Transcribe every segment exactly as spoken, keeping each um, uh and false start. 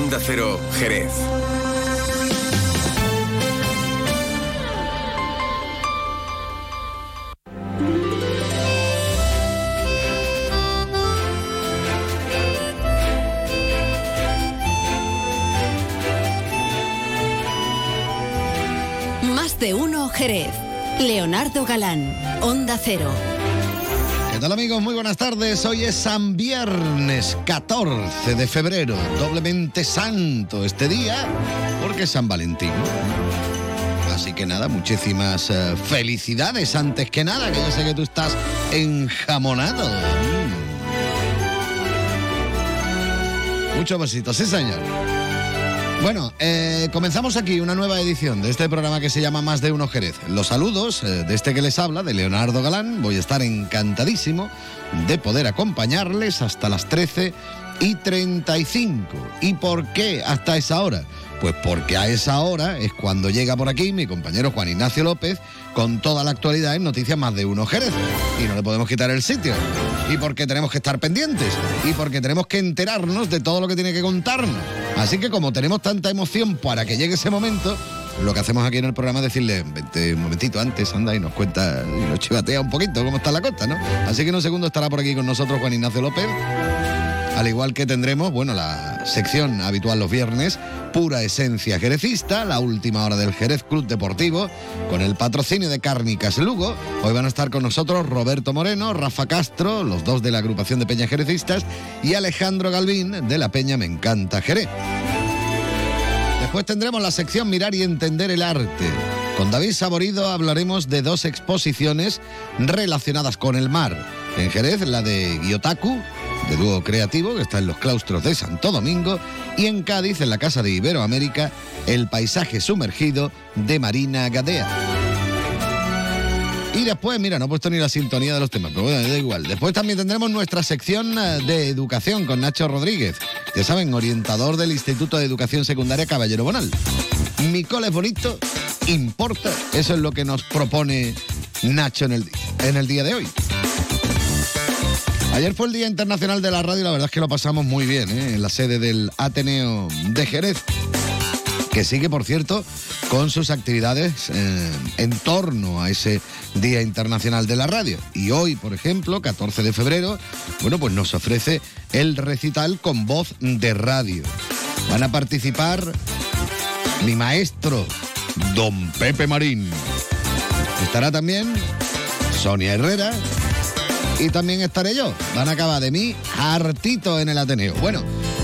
Onda Cero, Jerez. Más de uno Jerez. Leonardo Galán, Onda Cero. ¿Qué tal, amigos? Muy buenas tardes. Hoy es San Viernes, catorce de febrero, doblemente santo este día, porque es San Valentín. Así que nada, muchísimas uh, felicidades antes que nada, que yo sé que tú estás enjamonado. Mm. Muchos besitos, sí señor. Bueno, eh, comenzamos aquí una nueva edición de este programa que se llama Más de Uno Jerez. Los saludos eh, de este que les habla, de Leonardo Galán. Voy a estar encantadísimo de poder acompañarles hasta las trece y treinta y cinco. ¿Y por qué hasta esa hora? Pues porque a esa hora es cuando llega por aquí mi compañero Juan Ignacio López con toda la actualidad en Noticias Más de Uno Jerez. Y no le podemos quitar el sitio. Y porque tenemos que estar pendientes. Y porque tenemos que enterarnos de todo lo que tiene que contarnos. Así que como tenemos tanta emoción para que llegue ese momento, lo que hacemos aquí en el programa es decirle, vente un momentito antes, anda y nos cuenta y nos chivatea un poquito cómo está la cosa, ¿no? Así que en un segundo estará por aquí con nosotros Juan Ignacio López. Al igual que tendremos, bueno, la sección habitual los viernes, Pura Esencia Jerecista, la última hora del Jerez Club Deportivo, con el patrocinio de Cárnicas Lugo. Hoy van a estar con nosotros Roberto Moreno, Rafa Castro, los dos de la agrupación de Peñas Jerecistas, y Alejandro Galvín, de la Peña Me Encanta Jerez. Después tendremos la sección Mirar y Entender el Arte. Con David Saborido hablaremos de dos exposiciones relacionadas con el mar. En Jerez, la de Giotaku, de dúo creativo, que está en los claustros de Santo Domingo, y en Cádiz, en la Casa de Iberoamérica, el paisaje sumergido de Marina Gadea. Y después, mira, no he puesto ni la sintonía de los temas, pero bueno, da igual. Después también tendremos nuestra sección de educación con Nacho Rodríguez, ya saben, orientador del Instituto de Educación Secundaria Caballero Bonal. Mi cole es bonito, importa, eso es lo que nos propone Nacho en el, en el día de hoy. Ayer fue el Día Internacional de la Radio y la verdad es que lo pasamos muy bien, ¿eh? En la sede del Ateneo de Jerez, que sigue, por cierto, con sus actividades eh, en torno a ese Día Internacional de la Radio. Y hoy, por ejemplo, catorce de febrero, bueno, pues nos ofrece el recital con voz de radio. Van a participar mi maestro, don Pepe Marín. Estará también Sonia Herrera. Y también estaré yo. Van a acabar de mí hartito en el Ateneo. Bueno,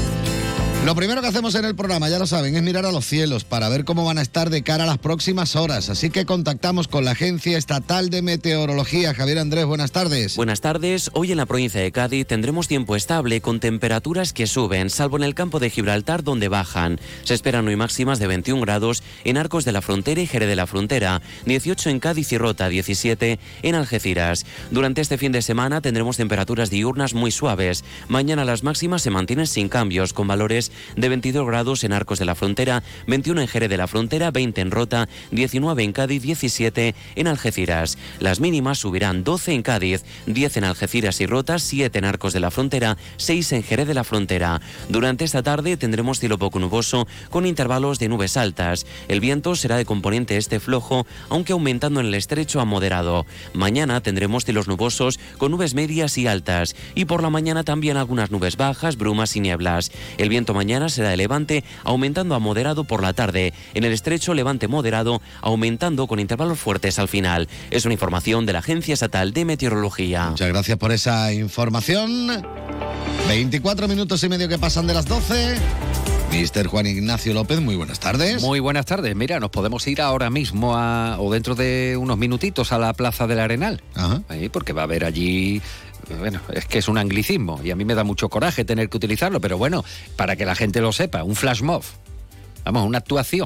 lo primero que hacemos en el programa, ya lo saben, es mirar a los cielos para ver cómo van a estar de cara a las próximas horas. Así que contactamos con la Agencia Estatal de Meteorología. Javier Andrés, buenas tardes. Buenas tardes. Hoy en la provincia de Cádiz tendremos tiempo estable con temperaturas que suben, salvo en el campo de Gibraltar donde bajan. Se esperan hoy máximas de veintiún grados en Arcos de la Frontera y Jerez de la Frontera, dieciocho en Cádiz y Rota, diecisiete en Algeciras. Durante este fin de semana tendremos temperaturas diurnas muy suaves. Mañana las máximas se mantienen sin cambios, con valores de veintidós grados en Arcos de la Frontera, veintiuno en Jerez de la Frontera, veinte en Rota, diecinueve en Cádiz, diecisiete en Algeciras. Las mínimas subirán doce en Cádiz, diez en Algeciras y Rota, siete en Arcos de la Frontera, seis en Jerez de la Frontera. Durante esta tarde tendremos cielo poco nuboso con intervalos de nubes altas. El viento será de componente este flojo, aunque aumentando en el estrecho a moderado. Mañana tendremos cielos nubosos con nubes medias y altas, y por la mañana también algunas nubes bajas, brumas y nieblas. El viento mañana será de levante, aumentando a moderado por la tarde. En el estrecho, levante moderado, aumentando con intervalos fuertes al final. Es una información de la Agencia Estatal de Meteorología. Muchas gracias por esa información. veinticuatro minutos y medio que pasan de las doce. mister Juan Ignacio López, muy buenas tardes. Muy buenas tardes. Mira, nos podemos ir ahora mismo a, o dentro de unos minutitos a la Plaza del Arenal. Ajá. Ahí, porque va a haber allí... Bueno, es que es un anglicismo y a mí me da mucho coraje tener que utilizarlo, pero bueno, para que la gente lo sepa, un flash mob. Vamos, una actuación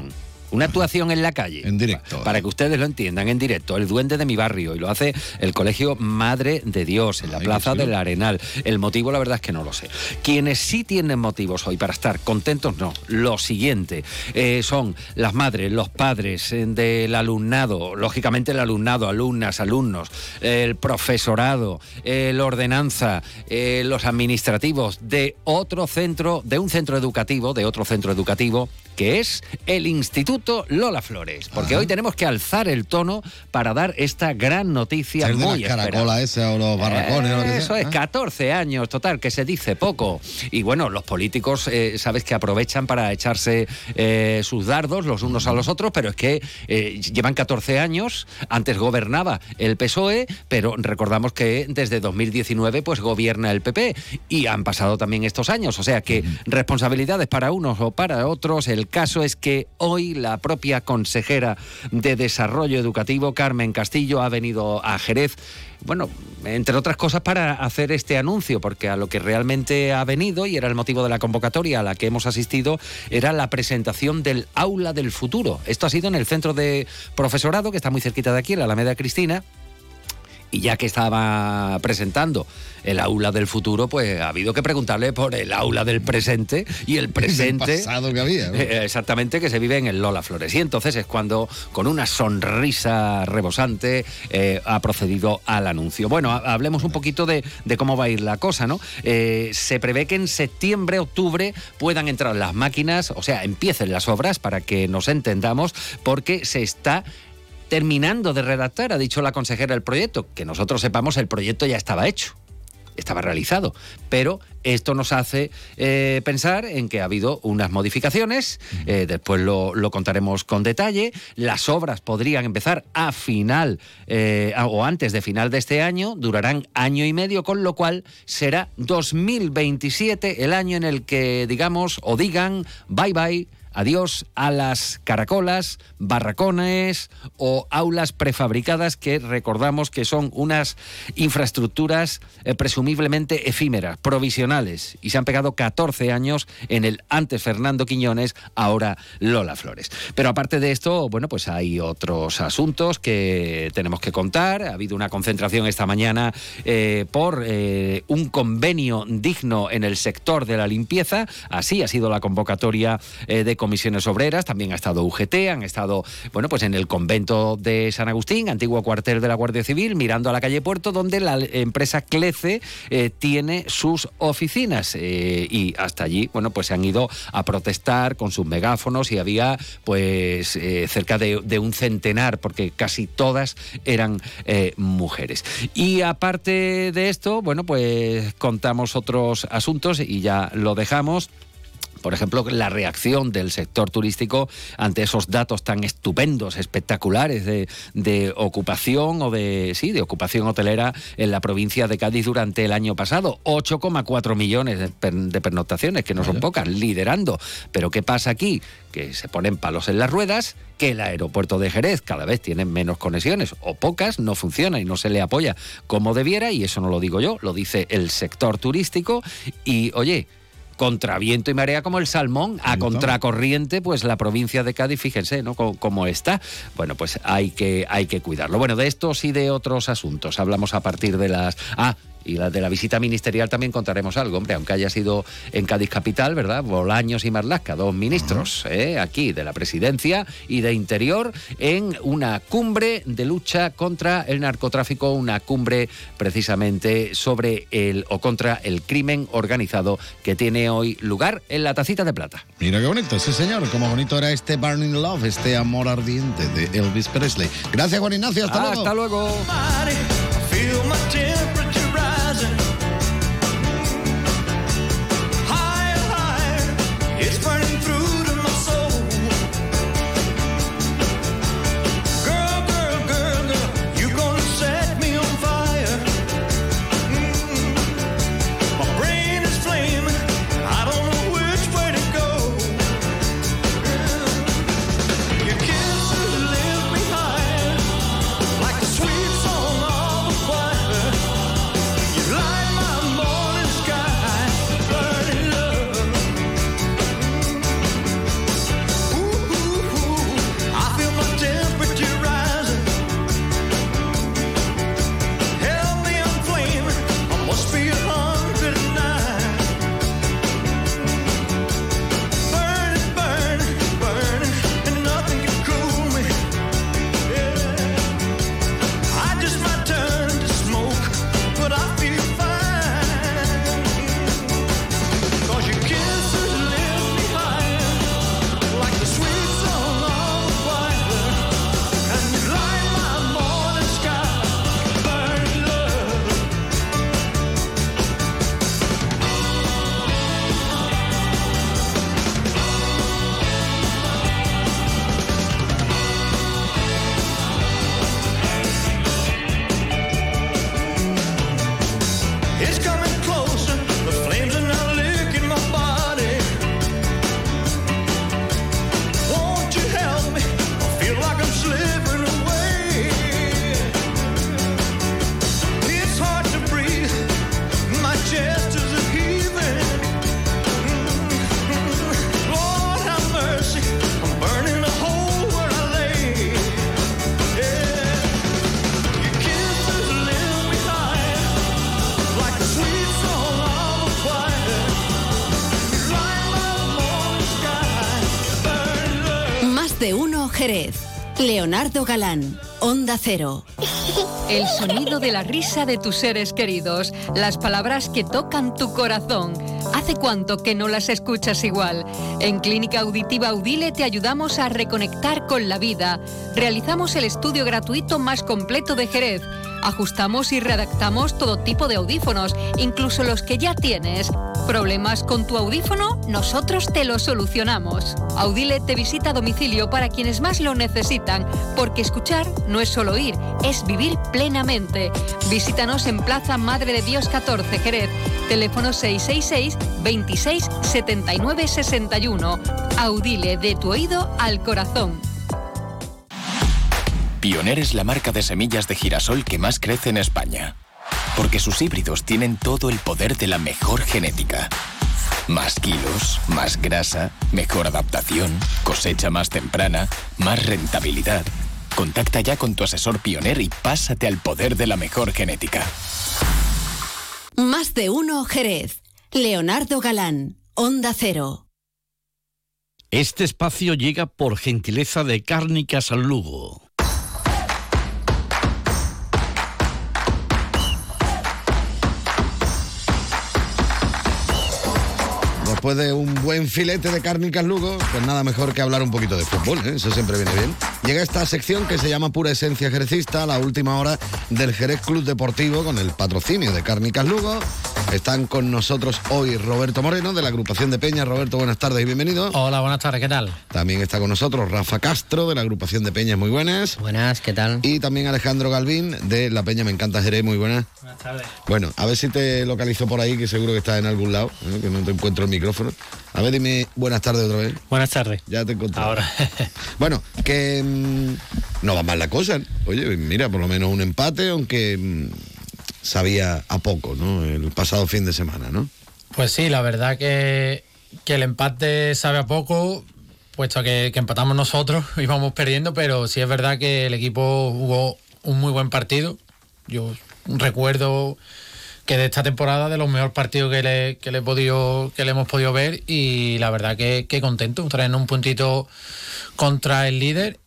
Una actuación en la calle. En directo. Para que ustedes lo entiendan, en directo. El Duende de mi barrio. Y lo hace el Colegio Madre de Dios, en la Ay, Plaza sí. del Arenal. El motivo, la verdad es que no lo sé. Quienes sí tienen motivos hoy para estar contentos, no. Lo siguiente, eh, son las madres, los padres eh, del alumnado, lógicamente el alumnado, alumnas, alumnos, el profesorado, el ordenanza, eh, los administrativos de otro centro, de un centro educativo, de otro centro educativo, que es el Instituto Lola Flores. Porque Ajá. hoy tenemos que alzar el tono para dar esta gran noticia Ser de muy las esperada. caracolas esa o los barracones Eh, o lo que sea. Eso es, ¿Ah? catorce años, total, que se dice poco. Y bueno, los políticos, eh, sabes que aprovechan para echarse eh, sus dardos los unos a los otros, pero es que eh, llevan catorce años, antes gobernaba el P S O E, pero recordamos que desde dos mil diecinueve pues gobierna el P P, y han pasado también estos años, o sea que responsabilidades para unos o para otros. El caso es que hoy la propia consejera de Desarrollo Educativo, Carmen Castillo, ha venido a Jerez, bueno, entre otras cosas para hacer este anuncio, porque a lo que realmente ha venido, y era el motivo de la convocatoria a la que hemos asistido, era la presentación del Aula del Futuro. Esto ha sido en el Centro de Profesorado, que está muy cerquita de aquí, en la Alameda Cristina. Y ya que estaba presentando el aula del futuro, pues ha habido que preguntarle por el aula del presente, y el presente... El pasado que había, ¿no? Eh, exactamente, que se vive en el Lola Flores. Y entonces es cuando, con una sonrisa rebosante, eh, ha procedido al anuncio. Bueno, ha- hablemos un poquito de, de cómo va a ir la cosa, ¿no? Eh, se prevé que en septiembre, octubre puedan entrar las máquinas, o sea, empiecen las obras, para que nos entendamos, porque se está terminando de redactar, ha dicho la consejera, el proyecto. Que nosotros sepamos, el proyecto ya estaba hecho, estaba realizado, pero esto nos hace eh, pensar en que ha habido unas modificaciones, eh, después lo, lo contaremos con detalle. Las obras podrían empezar a final eh, a, o antes de final de este año, durarán año y medio, con lo cual será dos mil veintisiete el año en el que digamos o digan bye bye, adiós a las caracolas, barracones o aulas prefabricadas, que recordamos que son unas infraestructuras eh, presumiblemente efímeras, provisionales, y se han pegado catorce años en el antes Fernando Quiñones, ahora Lola Flores. Pero aparte de esto, bueno, pues hay otros asuntos que tenemos que contar. Ha habido una concentración esta mañana eh, por eh, un convenio digno en el sector de la limpieza. Así ha sido la convocatoria eh, de comisiones obreras. También ha estado U G T, han estado, bueno, pues en el convento de San Agustín, antiguo cuartel de la Guardia Civil, mirando a la calle Puerto, donde la empresa Clece eh, tiene sus oficinas, eh, y hasta allí, bueno, pues se han ido a protestar con sus megáfonos, y había pues eh, cerca de, de un centenar, porque casi todas eran eh, mujeres. Y aparte de esto, bueno, pues contamos otros asuntos y ya lo dejamos. Por ejemplo, la reacción del sector turístico ante esos datos tan estupendos, espectaculares de, de ocupación o de sí, de ocupación hotelera en la provincia de Cádiz durante el año pasado. ocho coma cuatro millones de, per, de pernoctaciones, que no son pocas, liderando. Pero ¿qué pasa aquí? Que se ponen palos en las ruedas, que el aeropuerto de Jerez cada vez tiene menos conexiones, o pocas, no funciona y no se le apoya como debiera, y eso no lo digo yo, lo dice el sector turístico. Y, oye, contra viento y marea como el salmón, a contracorriente, pues la provincia de Cádiz, fíjense, ¿no?, cómo, cómo está. Bueno, pues hay que, hay que cuidarlo. Bueno, de estos y de otros asuntos hablamos a partir de las... Ah, y la de la visita ministerial también contaremos algo, hombre, aunque haya sido en Cádiz capital, ¿verdad? Bolaños y Marlaska, dos ministros, ¿eh? Aquí de la Presidencia y de Interior, en una cumbre de lucha contra el narcotráfico, una cumbre precisamente sobre el o contra el crimen organizado, que tiene hoy lugar en la Tacita de Plata. Mira qué bonito, sí señor, cómo bonito era este Burning Love, este amor ardiente de Elvis Presley. Gracias, Juan Ignacio, hasta luego. Hasta luego. It's burning through to my soul. Girl, girl, girl, girl, you gonna set me on fire. Mm. My brain is flaming, I don't know which way to go. Your kisses lift me higher, like a sweet song of a choir. Más de uno Jerez. Leonardo Galán, Onda Cero. El sonido de la risa de tus seres queridos, las palabras que tocan tu corazón. ¿Hace cuánto que no las escuchas igual? En Clínica Auditiva Audile te ayudamos a reconectar con la vida. Realizamos el estudio gratuito más completo de Jerez. Ajustamos y readaptamos todo tipo de audífonos, incluso los que ya tienes. ¿Problemas con tu audífono? Nosotros te lo solucionamos. Audile te visita a domicilio para quienes más lo necesitan, porque escuchar no es solo oír, es vivir plenamente. Visítanos en Plaza Madre de Dios catorce, Jerez. Teléfono seis seis seis, veintiséis, setenta y nueve, sesenta y uno. Audile, de tu oído al corazón. Pioneer es la marca de semillas de girasol que más crece en España, porque sus híbridos tienen todo el poder de la mejor genética. Más kilos, más grasa, mejor adaptación, cosecha más temprana, más rentabilidad. Contacta ya con tu asesor Pioneer y pásate al poder de la mejor genética. Más de uno Jerez. Leonardo Galán, Onda Cero. Este espacio llega por gentileza de Cárnicas Lugo. Después de un buen filete de Cárnicas Lugo, pues nada mejor que hablar un poquito de fútbol, ¿eh? Eso siempre viene bien. Llega esta sección que se llama Pura Esencia Jerecista, a la última hora del Jerez Club Deportivo, con el patrocinio de Cárnicas Lugo. Están con nosotros hoy Roberto Moreno, de la agrupación de Peñas. Roberto, buenas tardes y bienvenido. Hola, buenas tardes, ¿qué tal? También está con nosotros Rafa Castro, de la agrupación de Peñas, muy buenas. Buenas, ¿qué tal? Y también Alejandro Galvín, de la Peña Me Encanta Jerez, muy buenas. Buenas tardes. Bueno, a ver si te localizo por ahí, que seguro que estás en algún lado, ¿eh? Que no te encuentro el micrófono. A ver, dime buenas tardes otra vez. Buenas tardes. Ya te encontré. Ahora. Bueno, que mmm, no va mal la cosa. Oye, mira, por lo menos un empate, aunque mmm, sabía a poco, ¿no? El pasado fin de semana, ¿no? Pues sí, la verdad que, que el empate sabe a poco, puesto que, que empatamos nosotros, íbamos perdiendo, pero sí es verdad que el equipo jugó un muy buen partido. Yo recuerdo que de esta temporada de los mejores partidos que le, que le, he podido, que le hemos podido ver, y la verdad que, que contento, traen un puntito contra el líder.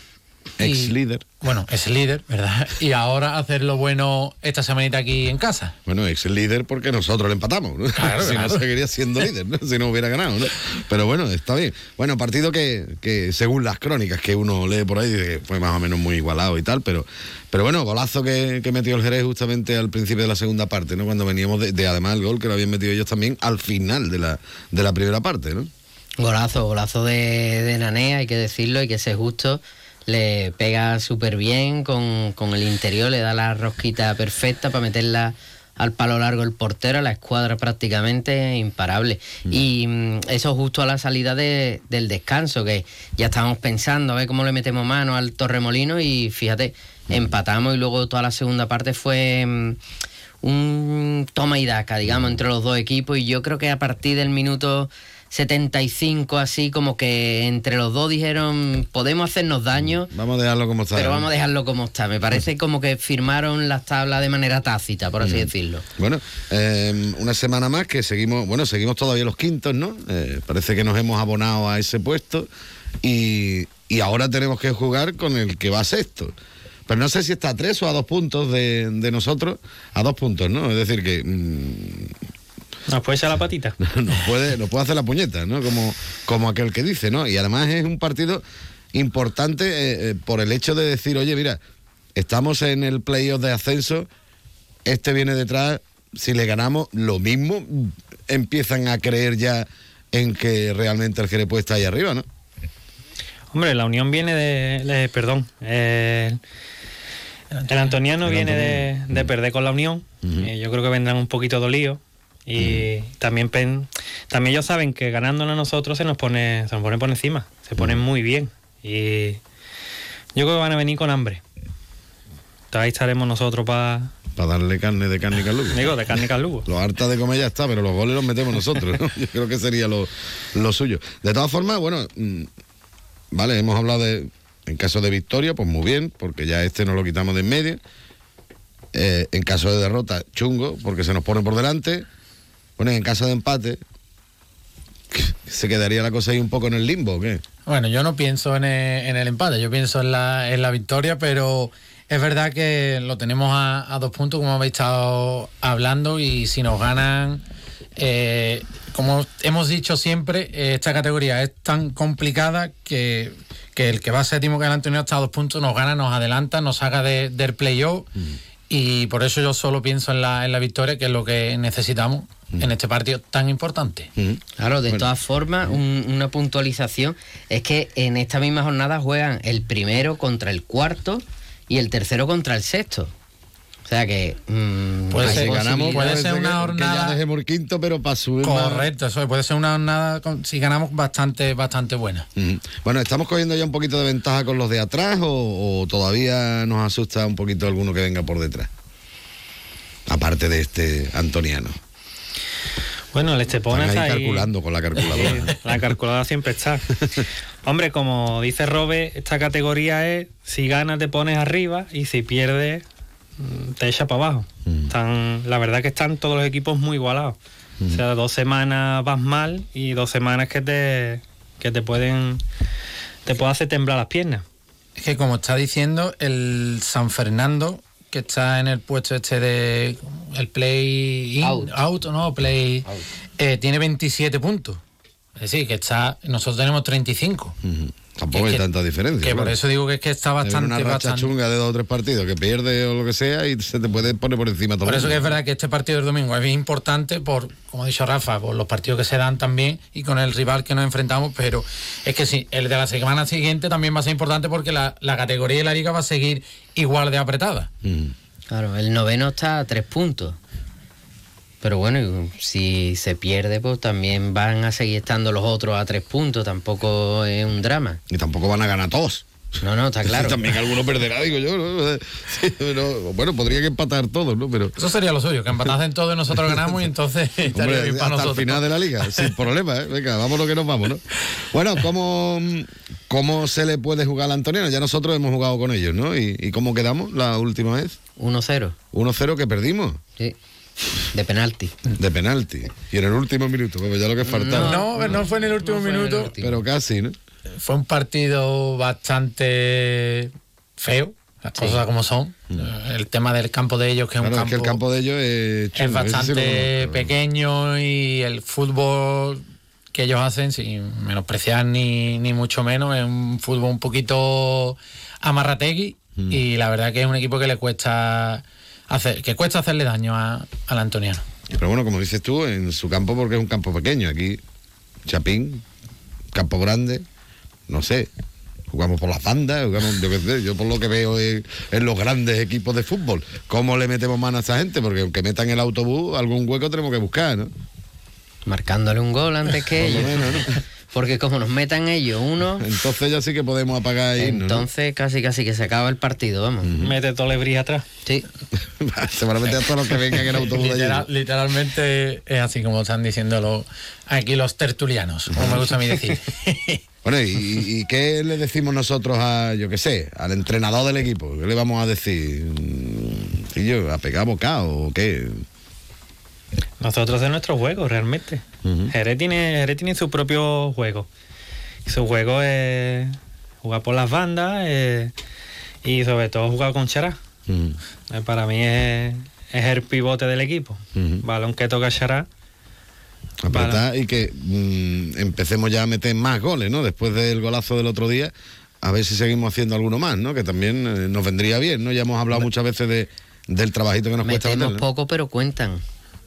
Ex líder. Bueno, es líder, ¿verdad? Y ahora hacer lo bueno esta semanita aquí en casa. Bueno, ex líder porque nosotros le empatamos, ¿no? Claro, si claro. no seguiría siendo líder, ¿no? Si no hubiera ganado, ¿no? Pero bueno, está bien. Bueno, partido que, que según las crónicas que uno lee por ahí, dice que fue más o menos muy igualado y tal, pero, pero bueno, golazo que, que metió el Jerez justamente al principio de la segunda parte, ¿no? Cuando veníamos de, de además el gol que lo habían metido ellos también al final de la, de la primera parte, ¿no? Golazo, golazo de, de Nanea, hay que decirlo, hay que ser justo. Le pega súper bien con, con el interior, le da la rosquita perfecta para meterla al palo largo el portero, a la escuadra prácticamente imparable. Mm. Y mm, eso justo a la salida de, del descanso, que ya estábamos pensando a ver cómo le metemos mano al Torremolino, y fíjate, mm. empatamos, y luego toda la segunda parte fue mm, un toma y daca, digamos, entre los dos equipos, y yo creo que a partir del minuto setenta y cinco, así como que entre los dos dijeron, podemos hacernos daño, vamos a dejarlo como está, pero ¿no? vamos a dejarlo como está. Me parece como que firmaron las tablas de manera tácita, por así mm. decirlo. Bueno, eh, una semana más que seguimos, bueno, seguimos todavía los quintos, ¿no? Eh, parece que nos hemos abonado a ese puesto, y, y ahora tenemos que jugar con el que va sexto. Pero no sé si está a tres o a dos puntos de, de nosotros, a dos puntos, ¿no? Es decir que... Mmm, ¿Nos puede echar la patita? Nos puede, nos puede hacer la puñeta, ¿no? Como, como aquel que dice, ¿no? Y además es un partido importante eh, eh, por el hecho de decir, oye, mira, estamos en el playoff de ascenso, este viene detrás, si le ganamos, lo mismo, empiezan a creer ya en que realmente el Jerez puede estar ahí arriba, ¿no? Hombre, la Unión viene de... de perdón, eh, el Antoniano el viene Antoniano. De, de perder con la Unión. Uh-huh. eh, yo creo que vendrán un poquito dolidos. Y mm. también pen, también ellos saben que ganándonos a nosotros se nos pone se nos pone por encima, se ponen mm. muy bien, y yo creo que van a venir con hambre. Entonces ahí estaremos nosotros para para darle carne de Cárnicas Lugo. Digo, de Cárnicas Lugo. Lo harta de comer ya está, pero los goles los metemos nosotros, ¿no? Yo creo que sería lo, lo suyo. De todas formas, bueno, mmm, vale, hemos hablado de, en caso de victoria, pues muy bien, porque ya este nos lo quitamos de en medio. Eh, en caso de derrota, chungo, porque se nos pone por delante. Bueno, en caso de empate, ¿Se quedaría la cosa ahí un poco en el limbo o qué? Bueno, yo no pienso en el, en el empate, yo pienso en la, en la victoria, pero es verdad que lo tenemos a, a dos puntos, como habéis estado hablando, y si nos ganan, eh, como hemos dicho siempre, eh, esta categoría es tan complicada que, que el que va séptimo, que es el Antoniano, está a dos puntos, nos gana, nos adelanta, nos saca de, del playoff, mm. y por eso yo solo pienso en la, en la victoria, que es lo que necesitamos en este partido tan importante. Claro, de Bueno. todas formas, un- una puntualización es que en esta misma jornada juegan el primero contra el cuarto y el tercero contra el sexto. O sea que mmm, Puede hay ser- ganamos, posibilidades. puede ser que- una que jornada- ya dejemos el quinto, pero para subir más. Correcto, eso es, puede ser una jornada, con- si ganamos, bastante, bastante buena. Ujú. Bueno, ¿estamos cogiendo ya un poquito de ventaja con los de atrás o, o todavía nos asusta un poquito alguno que venga por detrás? Aparte de este Antoniano. Bueno, el Estepona Están ahí está ahí. calculando con la calculadora. Sí, la calculadora siempre está. Hombre, como dice Robe, esta categoría es si ganas te pones arriba y si pierdes mm, te echa para abajo. Están, la verdad que están todos los equipos muy igualados. O sea, dos semanas vas mal y dos semanas que te que te pueden te puede hacer temblar las piernas. Es que como está diciendo, el San Fernando, que está en el puesto este de el play in, Out. out, no, play, eh, tiene veintisiete puntos. Es decir, que está, nosotros tenemos treinta y cinco. Ujú. Tampoco Que- hay que- tanta diferencia. Que por claro. eso digo que es que está Te viene bastante, una racha bastante. chunga de dos o tres partidos que pierde o lo que sea y se te puede poner por encima todo. Por el eso que es mundo. verdad que este partido del domingo es importante por, como ha dicho Rafa, por los partidos que se dan también y con el rival que nos enfrentamos, pero es que sí, el de la semana siguiente también va a ser importante porque la, la categoría de la liga va a seguir igual de apretada. Ujú. Claro, el noveno está a tres puntos. Pero bueno, y si se pierde, pues también van a seguir estando los otros a tres puntos. Tampoco es un drama. Y tampoco van a ganar todos. No, no, está claro. También alguno perderá, digo yo. ¿no? Sí, pero, bueno, podría que empatar todos, ¿no? Pero, Eso sería lo suyo, que empatasen todos y nosotros ganamos y entonces estaría hombre, bien para hasta nosotros. el final de la liga, sin problema, ¿eh? Venga, vámonos que nos vamos, ¿no? Bueno, ¿cómo, ¿cómo se le puede jugar al Antoniano? Ya nosotros hemos jugado con ellos, ¿no? ¿Y, y cómo quedamos la última vez? uno cero. uno cero que perdimos, Sí. De penalti. de penalti. Y en el último minuto, pues ya lo que faltaba. No, no fue en el último No fue en el minuto. último. Pero casi, ¿no? Fue un partido bastante feo, las Sí. cosas como son. El tema del campo de ellos, que es Claro, un es campo, que el campo de ellos es, es chulo, ese sí lo bastante conozco. pequeño, y el fútbol que ellos hacen, sin menospreciar ni, ni mucho menos, es un fútbol un poquito amarrategui, Mm. y la verdad que es un equipo que le cuesta hacer, que cuesta hacerle daño a- al Antoniano. Pero bueno, como dices tú, en su campo, porque es un campo pequeño. Aquí, Chapín, campo grande, no sé. Jugamos por las bandas, jugamos, yo qué sé, yo por lo que veo en, en los grandes equipos de fútbol. ¿Cómo le metemos mano a esta gente? Porque aunque metan el autobús, algún hueco tenemos que buscar, ¿no? Marcándole un gol antes que Por lo ellos. menos, ¿no? Porque como nos metan ellos uno, Entonces ya sí que podemos apagar e irnos, ¿no? entonces casi casi que se acaba el partido, vamos. Mete todo el brillo atrás. Sí. Se van a meter a todos los que vengan en el autobús de Literal- allí. literalmente es así como están diciendo los, aquí los tertulianos, como me gusta a mí decir. Bueno, ¿y, y qué le decimos nosotros a, yo qué sé, al entrenador del equipo? ¿Qué le vamos a decir? Mm, yo, ¿a pegar bocado o qué? Nosotros de nuestro juego, realmente. Ujú. Jerez tiene, Jerez tiene su propio juego. Y su juego es jugar por las bandas eh, y sobre todo jugar con Chará. Mm. Eh, Para mí es, es el pivote del equipo. Ujú. Balón que toca Chará. Apretar y que mm, empecemos ya a meter más goles, ¿no? Después del golazo del otro día, a ver si seguimos haciendo alguno más, ¿no? Que también eh, nos vendría bien, ¿no? Ya hemos hablado muchas veces de, del trabajito que nos cuesta Metemos meterle, ¿no? poco, pero cuentan.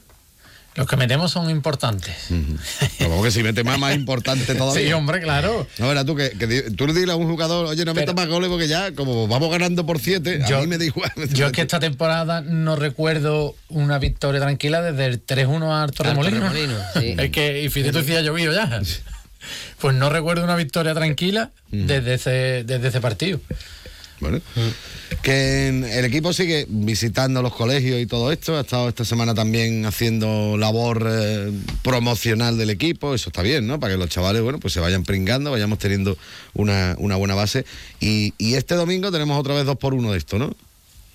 Los que metemos son importantes. Ujú. Pero como que si mete más, más importante todavía. Sí, hombre, claro. No, verás tú, que, que di- tú le digas a un jugador, oye, no metas Pero- más goles porque ya, como vamos ganando por siete, a Yo- mí me da igual. Yo es que esta temporada no recuerdo una victoria tranquila desde el tres uno al Torremolinos. Torremolinos, sí. Es que, y fíjate tú si ha llovido ya. Pues no recuerdo una victoria tranquila desde ese, desde ese partido. Bueno, que en- el equipo sigue visitando los colegios y todo esto. Ha estado esta semana también haciendo labor eh, promocional del equipo. Eso está bien, ¿no? Para que los chavales, bueno, pues se vayan pringando, vayamos teniendo una, una buena base. Y, y este domingo tenemos otra vez dos por uno de esto, ¿no?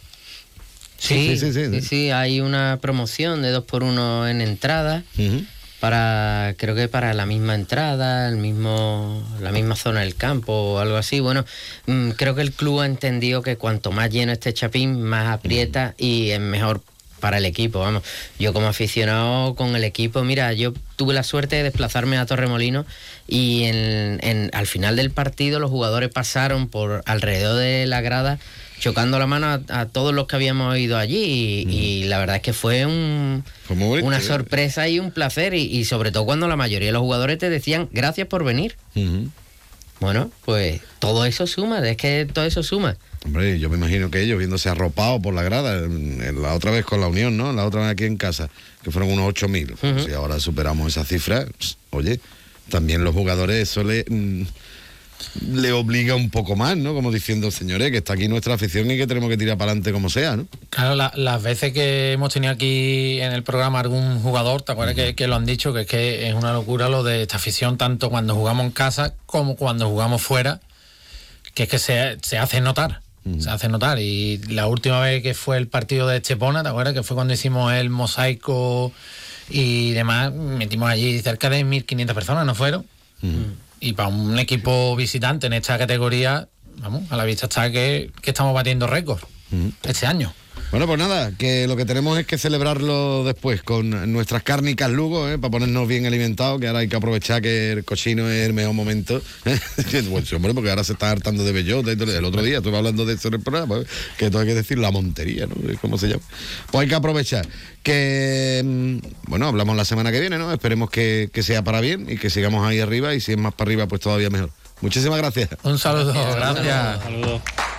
Sí, sí, sí, sí, sí. sí, hay una promoción de dos por uno en entrada. Ujú. para, creo que para la misma entrada, el mismo, la misma zona del campo o algo así. Bueno, mmm, creo que el club ha entendido que cuanto más lleno esté Chapín, más aprieta y es mejor para el equipo, vamos. Yo como aficionado con el equipo, mira, yo tuve la suerte de desplazarme a Torremolinos y en, en, al final del partido los jugadores pasaron por alrededor de la grada chocando la mano a, a todos los que habíamos ido allí y, mm. y la verdad es que fue un, bonito, una sorpresa y un placer y, y sobre todo cuando la mayoría de los jugadores te decían gracias por venir. Mm-hmm. Bueno, pues todo eso suma, es que todo eso suma. Hombre, yo me imagino que ellos viéndose arropados por la grada, la otra vez con la Unión, ¿no? La otra vez aquí en casa, que fueron unos ocho mil. Uh-huh. Si ahora superamos esa cifra, pues, oye, también los jugadores eso le, mm, le obliga un poco más, ¿no? Como diciendo, señores, que está aquí nuestra afición y que tenemos que tirar para adelante como sea, ¿no? Claro, la, las veces que hemos tenido aquí en el programa algún jugador, ¿te acuerdas uh-huh. que, que lo han dicho? Que es que es una locura lo de esta afición, tanto cuando jugamos en casa como cuando jugamos fuera, que es que se, se hace notar. Se hace notar. Y la última vez que fue el partido de Estepona, ¿te acuerdas? Que fue cuando hicimos el mosaico y demás, metimos allí cerca de mil quinientas personas, ¿no fueron? Uh-huh. Y para un equipo visitante en esta categoría, vamos, a la vista está que, que estamos batiendo récord uh-huh. este año. Bueno, pues nada, que lo que tenemos es que celebrarlo después con nuestras cárnicas Lugo, ¿eh? Para ponernos bien alimentados, que ahora hay que aprovechar que el cochino es el mejor momento. Pues, hombre, porque ahora se está hartando de bellota y todo. El otro día estuve hablando de eso en el programa, ¿eh? Que todo hay que decir la montería, ¿no? ¿Cómo se llama? Pues hay que aprovechar. Que, bueno, hablamos la semana que viene, ¿no? Esperemos que, que sea para bien y que sigamos ahí arriba y si es más para arriba, pues todavía mejor. Muchísimas gracias. Un saludo, gracias. gracias. Saludos.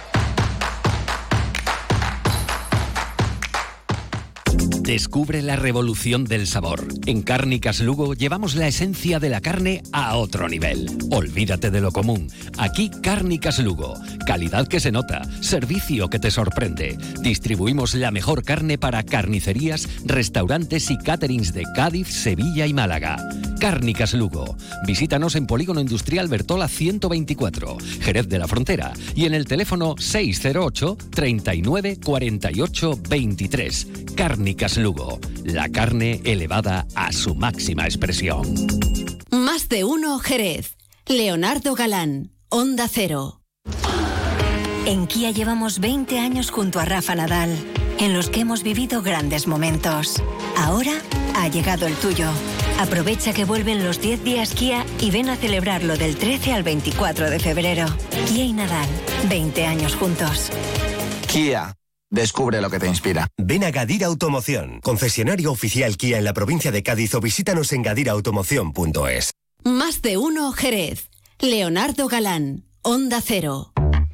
Descubre la revolución del sabor. En Cárnicas Lugo llevamos la esencia de la carne a otro nivel. Olvídate de lo común. Aquí Cárnicas Lugo. Calidad que se nota, servicio que te sorprende. Distribuimos la mejor carne para carnicerías, restaurantes y caterings de Cádiz, Sevilla y Málaga. Cárnicas Lugo. Visítanos en Polígono Industrial Bertola ciento veinticuatro, Jerez de la Frontera, y en el teléfono seis cero ocho, treinta y nueve, cuarenta y ocho, veintitrés. Cárnicas Lugo, la carne elevada a su máxima expresión. Más de uno Jerez. Leonardo Galán, Onda Cero. En Kia llevamos veinte años junto a Rafa Nadal, en los que hemos vivido grandes momentos. Ahora ha llegado el tuyo. Aprovecha que vuelven los diez días Kia y ven a celebrarlo del trece al veinticuatro de febrero. Kia y Nadal, veinte años juntos. Kia. Descubre lo que te inspira. Ven a Gadir Automoción, concesionario oficial Kia en la provincia de Cádiz o visítanos en gadir automoción punto es. Más de uno Jerez. Leonardo Galán, Onda Cero.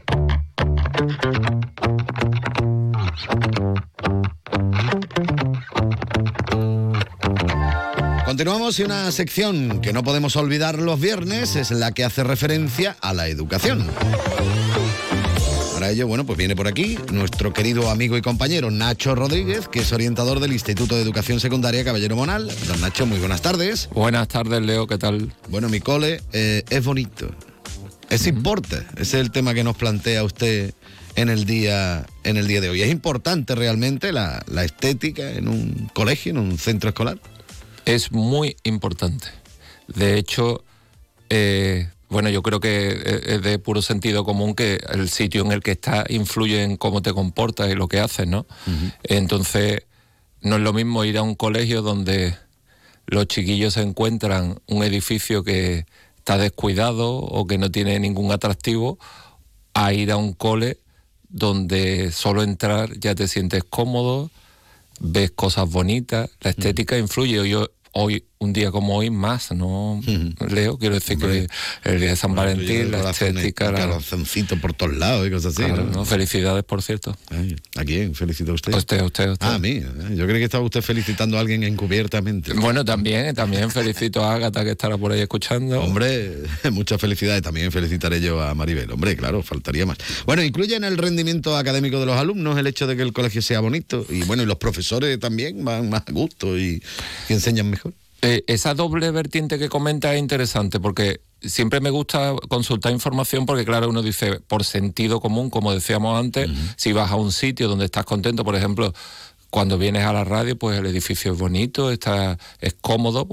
Continuamos y una sección que no podemos olvidar los viernes es la que hace referencia a la educación. Para ello, bueno, pues viene por aquí nuestro querido amigo y compañero Nacho Rodríguez, que es orientador del Instituto de Educación Secundaria Caballero Monal. Don Nacho, muy buenas tardes. Buenas tardes, Leo, ¿qué tal? Bueno, mi cole eh, es bonito, es importante, ese es el tema que nos plantea usted en el día, en el día de hoy. ¿Es importante realmente la, la estética en un colegio, en un centro escolar? Es muy importante. De hecho, eh, bueno, yo creo que es de puro sentido común que el sitio en el que estás influye en cómo te comportas y lo que haces, ¿no? Uh-huh. Entonces, no es lo mismo ir a un colegio donde los chiquillos se encuentran un edificio que está descuidado o que no tiene ningún atractivo, a ir a un cole donde solo entrar ya te sientes cómodo, ves cosas bonitas, la estética uh-huh. influye. Yo hoy, un día como hoy, más, ¿no, uh-huh. Leo? Quiero decir Hombre, que el día de San bueno, Valentín, la estética... Un calzoncito por todos lados y cosas así, claro, ¿no? ¿no? Felicidades, por cierto. Ay, ¿a quién felicita usted? A usted, a usted, a usted. Ah, a mí. Yo creí que estaba usted felicitando a alguien encubiertamente. Bueno, también, también felicito a Ágata, que estará por ahí escuchando. Hombre, muchas felicidades. También felicitaré yo a Maribel. Hombre, claro, faltaría más. Bueno, incluye en el rendimiento académico de los alumnos el hecho de que el colegio sea bonito. Y bueno, y los profesores también van más a gusto y, y enseñan mejor. Eh, esa doble vertiente que comenta es interesante porque siempre me gusta consultar información porque claro, uno dice por sentido común, como decíamos antes, uh-huh. si vas a un sitio donde estás contento, por ejemplo, cuando vienes a la radio, pues el edificio es bonito, está, es cómodo, pues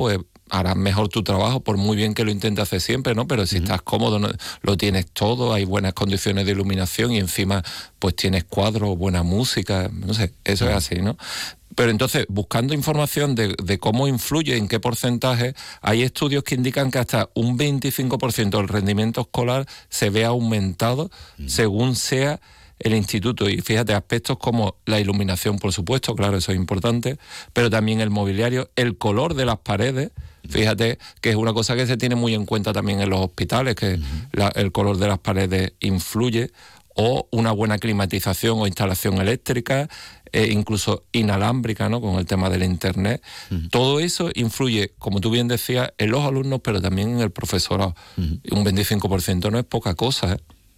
harás mejor tu trabajo, por muy bien que lo intentes hacer siempre, ¿no? Pero si uh-huh. estás cómodo, ¿no? Lo tienes todo, hay buenas condiciones de iluminación y encima pues tienes cuadros, buena música, no sé, eso uh-huh. es así, ¿no? Pero entonces, buscando información de, de cómo influye, en qué porcentaje, hay estudios que indican que hasta un veinticinco por ciento del rendimiento escolar se ve aumentado uh-huh. según sea el instituto. Y fíjate, aspectos como la iluminación, por supuesto, claro, eso es importante, pero también el mobiliario, el color de las paredes, fíjate que es una cosa que se tiene muy en cuenta también en los hospitales, que uh-huh. la, el color de las paredes influye, o una buena climatización o instalación eléctrica, eh, incluso inalámbrica, ¿no? Con el tema del internet. Uh-huh. Todo eso influye, como tú bien decías, en los alumnos, pero también en el profesorado. Uh-huh. Un veinticinco por ciento no es poca cosa, ¿eh?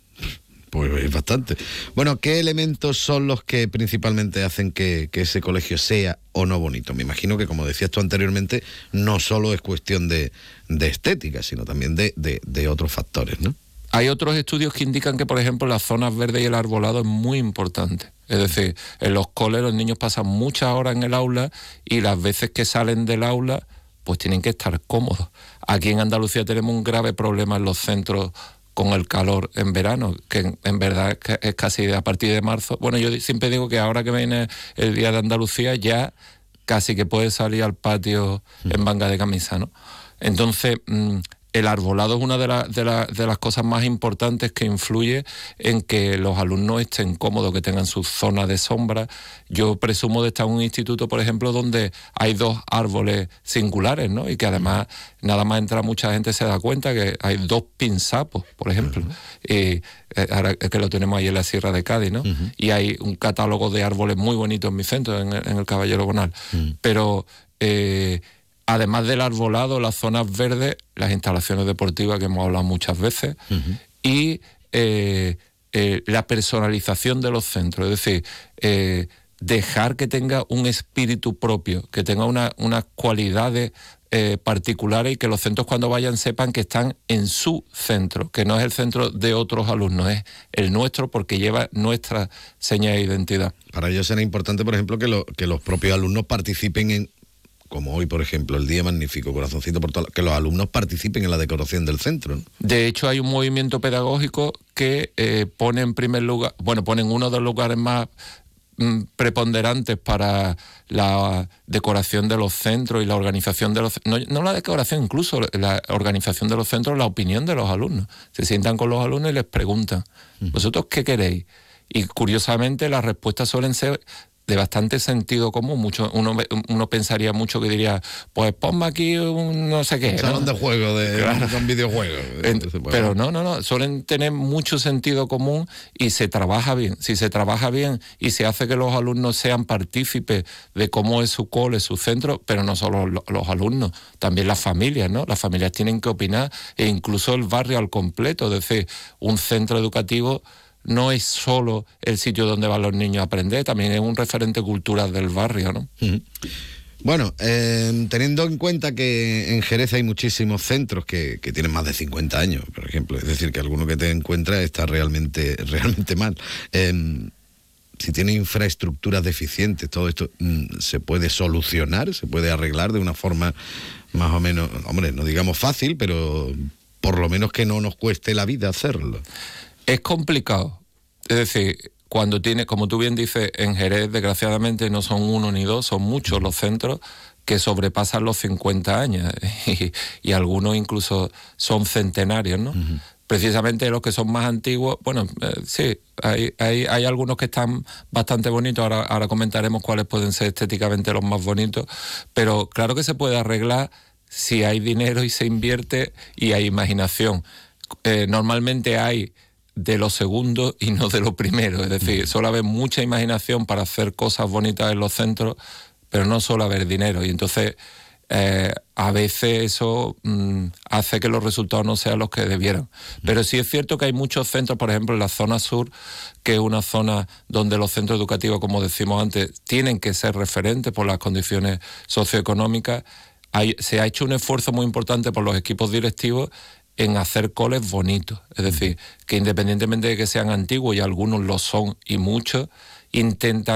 Pues es bastante. Bueno, ¿qué elementos son los que principalmente hacen que, que ese colegio sea o no bonito? Me imagino que, como decías tú anteriormente, no solo es cuestión de, de estética, sino también de, de, de otros factores, ¿no? Hay otros estudios que indican que, por ejemplo, las zonas verdes y el arbolado es muy importante. Es decir, en los coles los niños pasan muchas horas en el aula y las veces que salen del aula, pues tienen que estar cómodos. Aquí en Andalucía tenemos un grave problema en los centros con el calor en verano, que en, en verdad es, es casi a partir de marzo. Bueno, yo siempre digo que ahora que viene el Día de Andalucía ya casi que puedes salir al patio en manga de camisa, ¿no? Entonces, mmm, el arbolado es una de, la, de, la, de las cosas más importantes que influye en que los alumnos estén cómodos, que tengan su zona de sombra. Yo presumo de estar en un instituto, por ejemplo, donde hay dos árboles singulares, ¿no? Y que además, nada más entra mucha gente se da cuenta que hay dos pinsapos, por ejemplo, uh-huh. y, eh, ahora que lo tenemos ahí en la Sierra de Cádiz, ¿no? Uh-huh. Y hay un catálogo de árboles muy bonitos en mi centro, en el, en el Caballero Bonal. Uh-huh. Pero... Eh, además del arbolado, las zonas verdes, las instalaciones deportivas que hemos hablado muchas veces, uh-huh. y eh, eh, la personalización de los centros, es decir, eh, dejar que tenga un espíritu propio, que tenga una, unas cualidades eh, particulares y que los centros cuando vayan sepan que están en su centro, que no es el centro de otros alumnos, es el nuestro porque lleva nuestra seña de identidad. Para ello será importante, por ejemplo, que, lo, que los propios alumnos participen en, como hoy, por ejemplo, el Día Magnífico, corazoncito por todo, que los alumnos participen en la decoración del centro, ¿no? De hecho, hay un movimiento pedagógico que eh, pone en primer lugar, bueno, pone en uno de los lugares más mm, preponderantes para la decoración de los centros y la organización de los... No, no la decoración, incluso la organización de los centros, la opinión de los alumnos. Se sientan con los alumnos y les preguntan, ¿vosotros qué queréis? Y curiosamente las respuestas suelen ser de bastante sentido común. Mucho, uno, uno pensaría mucho que diría, pues ponme aquí un no sé qué, salón ¿no? de juego, de claro. un videojuego. Entonces, pero no, no, no, suelen tener mucho sentido común y se trabaja bien. Si se trabaja bien y se hace que los alumnos sean partícipes de cómo es su cole, su centro, pero no solo los, los alumnos, también las familias, ¿no? Las familias tienen que opinar e incluso el barrio al completo. Es decir, un centro educativo no es solo el sitio donde van los niños a aprender, también es un referente cultural del barrio, ¿no? Uh-huh. Bueno, eh, teniendo en cuenta que en Jerez hay muchísimos centros que, que tienen más de cincuenta años, por ejemplo, es decir, que alguno que te encuentras está realmente, realmente mal. Eh, si tiene infraestructuras deficientes, todo esto ¿se puede solucionar? ¿Se puede arreglar de una forma más o menos, hombre, no digamos fácil, pero por lo menos que no nos cueste la vida hacerlo? Es complicado. Es decir, cuando tiene, como tú bien dices, en Jerez, desgraciadamente, no son uno ni dos, son muchos los centros que sobrepasan los cincuenta años y, y algunos incluso son centenarios, ¿no? Uh-huh. Precisamente los que son más antiguos, bueno, eh, sí, hay, hay, hay algunos que están bastante bonitos, ahora, ahora comentaremos cuáles pueden ser estéticamente los más bonitos, pero claro que se puede arreglar si hay dinero y se invierte y hay imaginación. Eh, normalmente hay de lo segundo y no de lo primero, es decir, suele haber mucha imaginación para hacer cosas bonitas en los centros, pero no suele haber dinero, y entonces eh, a veces eso mmm, hace que los resultados no sean los que debieran. Pero sí es cierto que hay muchos centros, por ejemplo en la zona sur, que es una zona donde los centros educativos, como decimos antes, tienen que ser referentes por las condiciones socioeconómicas. Hay, se ha hecho un esfuerzo muy importante por los equipos directivos en hacer coles bonitos, es decir, que independientemente de que sean antiguos, y algunos lo son y muchos, intentan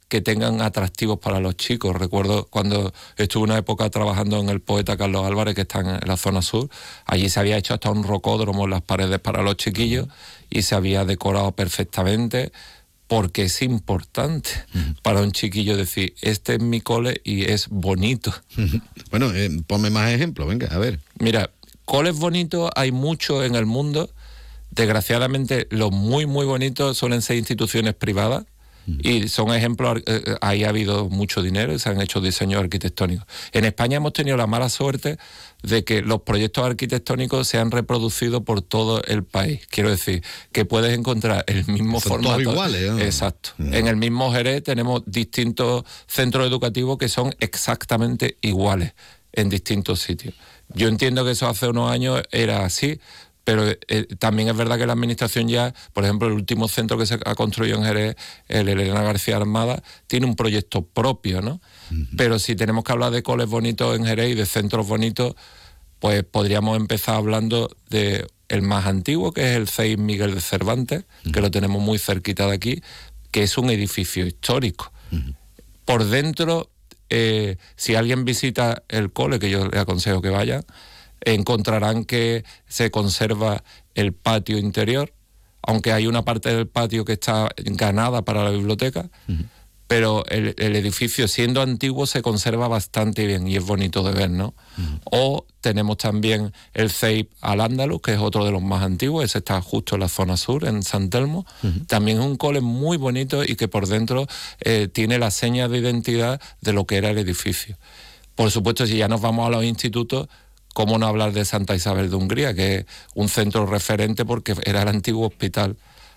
que tengan atractivos para los chicos. Recuerdo cuando estuve una época trabajando en el Poeta Carlos Álvarez, que está en la zona sur, allí se había hecho hasta un rocódromo en las paredes para los chiquillos y se había decorado perfectamente, porque es importante para un chiquillo decir, este es mi cole y es bonito. Bueno, eh, ponme más ejemplos, venga, a ver. Mira, coles bonitos hay muchos en el mundo. Desgraciadamente, los muy, muy bonitos suelen ser instituciones privadas. Y son ejemplos, eh, ahí ha habido mucho dinero y se han hecho diseños arquitectónicos. En España hemos tenido la mala suerte de que los proyectos arquitectónicos se han reproducido por todo el país. Quiero decir, que puedes encontrar el mismo Son formato. todos iguales, ¿no? Exacto. Mm. En el mismo Jerez tenemos distintos centros educativos que son exactamente iguales en distintos sitios. Yo entiendo que eso hace unos años era así, pero eh, también es verdad que la administración ya, por ejemplo, el último centro que se ha construido en Jerez, el Elena García Armada, tiene un proyecto propio, ¿no? Uh-huh. Pero si tenemos que hablar de coles bonitos en Jerez y de centros bonitos, pues podríamos empezar hablando de el más antiguo, que es el C E I Miguel de Cervantes, uh-huh. que lo tenemos muy cerquita de aquí, que es un edificio histórico. Uh-huh. Por dentro, eh, si alguien visita el cole, que yo le aconsejo que vaya, encontrarán que se conserva el patio interior, aunque hay una parte del patio que está ganada para la biblioteca, uh-huh. pero el, el edificio, siendo antiguo, se conserva bastante bien y es bonito de ver, ¿no? Uh-huh. O tenemos también el C E I Al-Ándalus, que es otro de los más antiguos, ese está justo en la zona sur, en San Telmo. Uh-huh. También es un cole muy bonito y que por dentro eh, tiene la seña de identidad de lo que era el edificio. Por supuesto, si ya nos vamos a los institutos, ¿cómo no hablar de Santa Isabel de Hungría, que es un centro referente porque era el antiguo hospital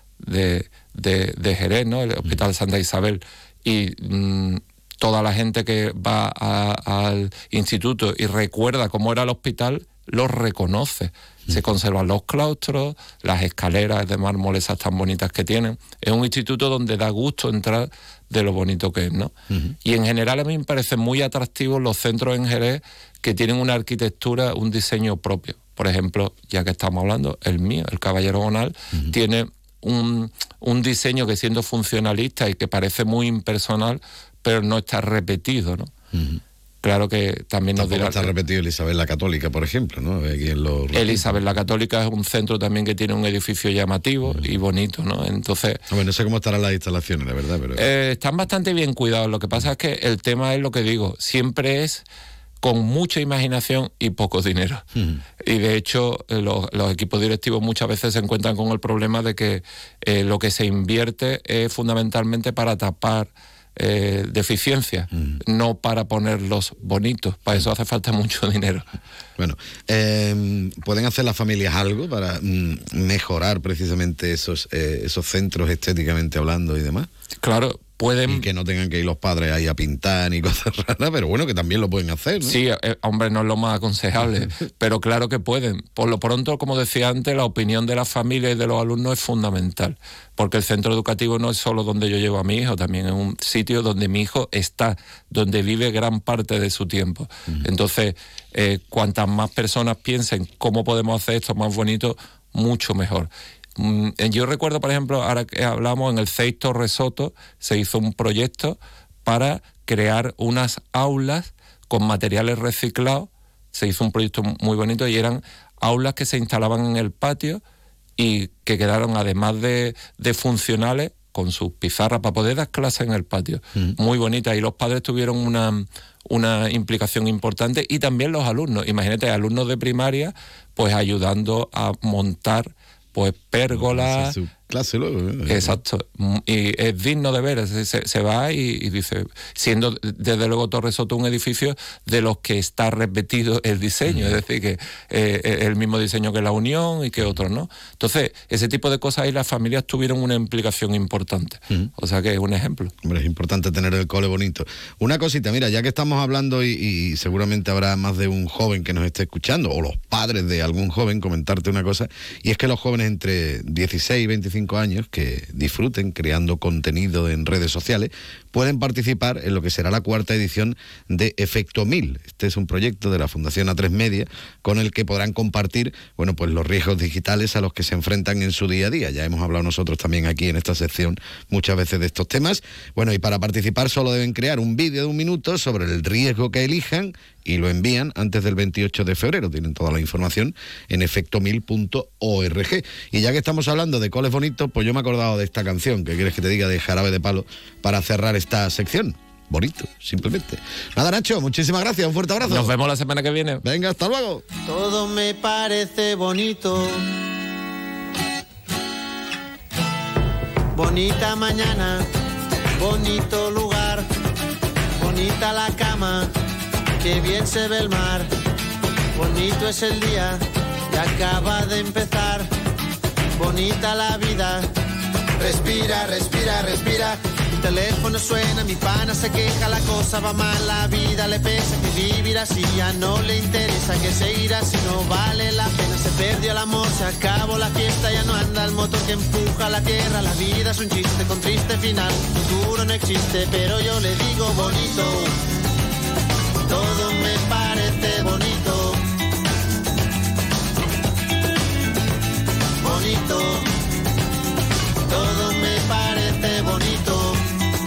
de, de, de Jerez, ¿no? El Hospital de Santa Isabel? Y mmm, toda la gente que va a, al instituto y recuerda cómo era el hospital, lo reconoce. Se conservan los claustros, las escaleras de mármol esas tan bonitas que tienen. Es un instituto donde da gusto entrar de lo bonito que es, ¿no? Uh-huh. Y en general a mí me parecen muy atractivos los centros en Jerez que tienen una arquitectura, un diseño propio. Por ejemplo, ya que estamos hablando, el mío, el Caballero Bonal, uh-huh. tiene un, un diseño que, siendo funcionalista y que parece muy impersonal, pero no está repetido, ¿no? Uh-huh. Claro que también nos dirá... está repetido el Isabel la Católica, por ejemplo, ¿no? Aquí en los... El Isabel la Católica es un centro también que tiene un edificio llamativo mm. y bonito, ¿no? Entonces... Hombre, no sé cómo estarán las instalaciones, la verdad, pero... Eh, están bastante bien cuidados. Lo que pasa es que el tema es lo que digo, siempre es con mucha imaginación y poco dinero. Mm. Y de hecho, los, los equipos directivos muchas veces se encuentran con el problema de que eh, lo que se invierte es fundamentalmente para tapar Eh, deficiencias, mm. no para ponerlos bonitos. Para eso hace falta mucho dinero. Bueno, eh, ¿pueden hacer las familias algo para mm, mejorar precisamente esos, eh, esos centros estéticamente hablando y demás? Claro, pueden... Y que no tengan que ir los padres ahí a pintar ni cosas raras, pero bueno, que también lo pueden hacer, ¿no? Sí, eh, hombre, no es lo más aconsejable, pero claro que pueden. Por lo pronto, como decía antes, la opinión de la familia y de los alumnos es fundamental, porque el centro educativo no es solo donde yo llevo a mi hijo, también es un sitio donde mi hijo está, donde vive gran parte de su tiempo. Uh-huh. Entonces, eh, cuantas más personas piensen cómo podemos hacer esto más bonito, mucho mejor. Yo recuerdo, por ejemplo, ahora que hablamos, en el C E I Torre Soto se hizo un proyecto para crear unas aulas con materiales reciclados. Se hizo un proyecto muy bonito y eran aulas que se instalaban en el patio y que quedaron, además de, de funcionales, con sus pizarras para poder dar clases en el patio. Mm. Muy bonita. Y los padres tuvieron una, una implicación importante, y también los alumnos. Imagínate, alumnos de primaria, pues ayudando a montar pues pérgolas. Su clase luego, ¿eh? Exacto. Y es digno de ver. Se, se va y, y dice, siendo desde luego Torre Soto un edificio de los que está repetido el diseño, mm. es decir, que eh, el mismo diseño que la Unión y que otros, ¿no? Entonces, ese tipo de cosas ahí las familias tuvieron una implicación importante. Mm. O sea que es un ejemplo. Hombre, es importante tener el cole bonito. Una cosita, mira, ya que estamos hablando y, y seguramente habrá más de un joven que nos esté escuchando, o los padres de algún joven, comentarte una cosa, y es que los jóvenes entre dieciséis y veinticinco cinco años que disfruten creando contenido en redes sociales pueden participar en lo que será la cuarta edición de Efecto mil. Este es un proyecto de la Fundación A tres Media con el que podrán compartir, bueno, pues los riesgos digitales a los que se enfrentan en su día a día. Ya hemos hablado nosotros también aquí en esta sección muchas veces de estos temas. Bueno, y para participar solo deben crear un vídeo de un minuto sobre el riesgo que elijan y lo envían antes del veintiocho de febrero. Tienen toda la información en efecto mil punto org. Y ya que estamos hablando de coles bonitos, pues yo me he acordado de esta canción, que quieres que te diga, de Jarabe de Palo, para cerrar esta sección. Bonito, simplemente. Nada, Nacho, muchísimas gracias, un fuerte abrazo. Nos vemos la semana que viene. Venga, hasta luego. Todo me parece bonito. Bonita mañana, bonito lugar, bonita la cama, qué bien se ve el mar. Bonito es el día que acaba de empezar. Bonita la vida. Respira, respira, respira. Mi teléfono suena, mi pana se queja, la cosa va mal, la vida le pesa, que vivir así ya no le interesa, que seguir así no vale la pena. Se perdió el amor, se acabó la fiesta, ya no anda el motor que empuja la tierra. La vida es un chiste con triste final, futuro no existe, pero yo le digo bonito. Todo me parece bonito. Bonito. Todo me parece bonito.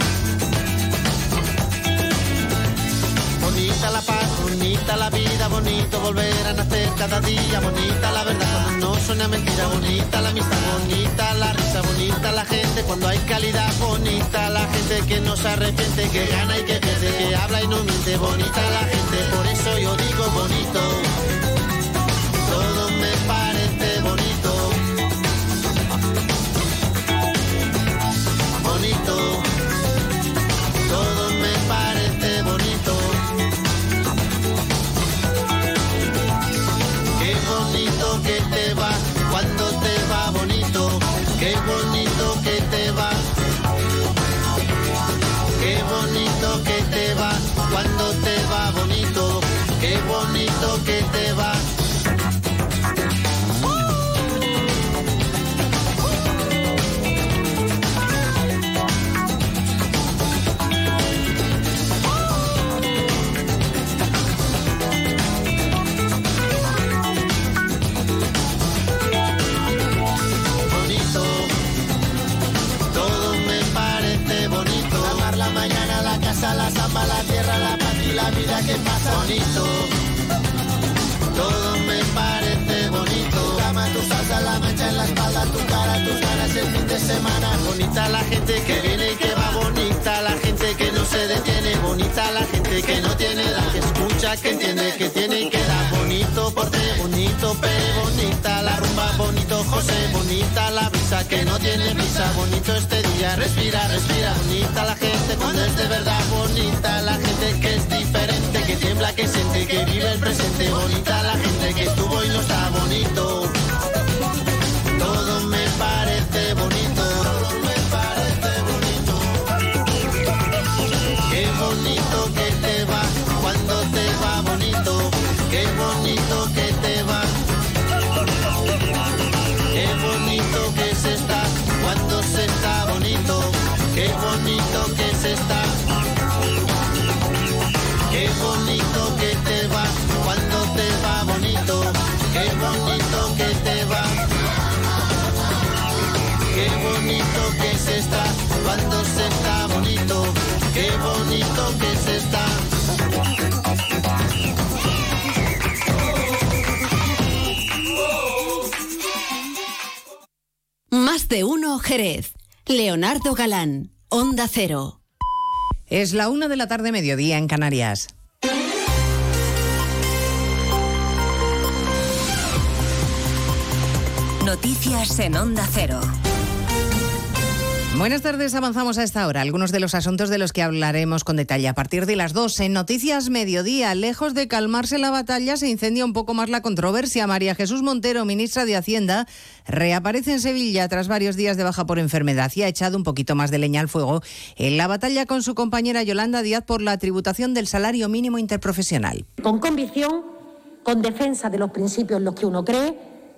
Bonita la paz, bonita la vida, bonito volver a nacer cada día. Bonita la verdad cuando no suena mentira. Bonita la amistad, bonita la risa, bonita la gente cuando hay calidad. Bonita la gente que no se arrepiente, que gana y que pierde, que habla y no miente. Bonita la gente, por eso yo digo bonito. Todo me parece bonito. Bonito, todo me parece bonito. Qué bonito que te va cuando te va bonito. Qué bonito que te va. Qué bonito que te va cuando te va bonito. Qué bonito que te va. La samba, la tierra, la paz y la vida que pasa. Bonito, todo me parece bonito. Tu cama, tu salsa, la mancha en la espalda, tu cara, tus ganas el fin de semana. Bonita la gente que viene y que va, bonita la gente que no se detiene, bonita la gente que no tiene edad, que escucha, que entiende, que tiene y que da. Bonito porte, bonito Pere, bonita la rumba, bonito José, bonita la brisa que no tiene prisa, bonito este día, respira, respira. Bonita la gente cuando es de verdad, bonita la gente que es diferente, que tiembla, que siente, que vive el presente. Bonita la gente que estuvo y no está bonito. Todo me parece bonito. Todo me parece bonito. Qué bonito que te va cuando te va bonito. Qué bonito que te va. Qué bonito que se está cuando se está bonito. Qué bonito que se está. Qué bonito que te va cuando te va bonito. Qué bonito que te va. Qué bonito que se está cuando se está bonito. Qué bonito que se está. Más de uno Jerez. Leonardo Galán, Onda Cero. Es la una de la tarde, mediodía en Canarias. Noticias en Onda Cero. Buenas tardes, avanzamos a esta hora. Algunos de los asuntos de los que hablaremos con detalle a partir de las dos. En Noticias Mediodía, lejos de calmarse la batalla, se incendia un poco más la controversia. María Jesús Montero, ministra de Hacienda, reaparece en Sevilla tras varios días de baja por enfermedad y ha echado un poquito más de leña al fuego en la batalla con su compañera Yolanda Díaz por la tributación del salario mínimo interprofesional. Con convicción, con defensa de los principios en los que uno cree,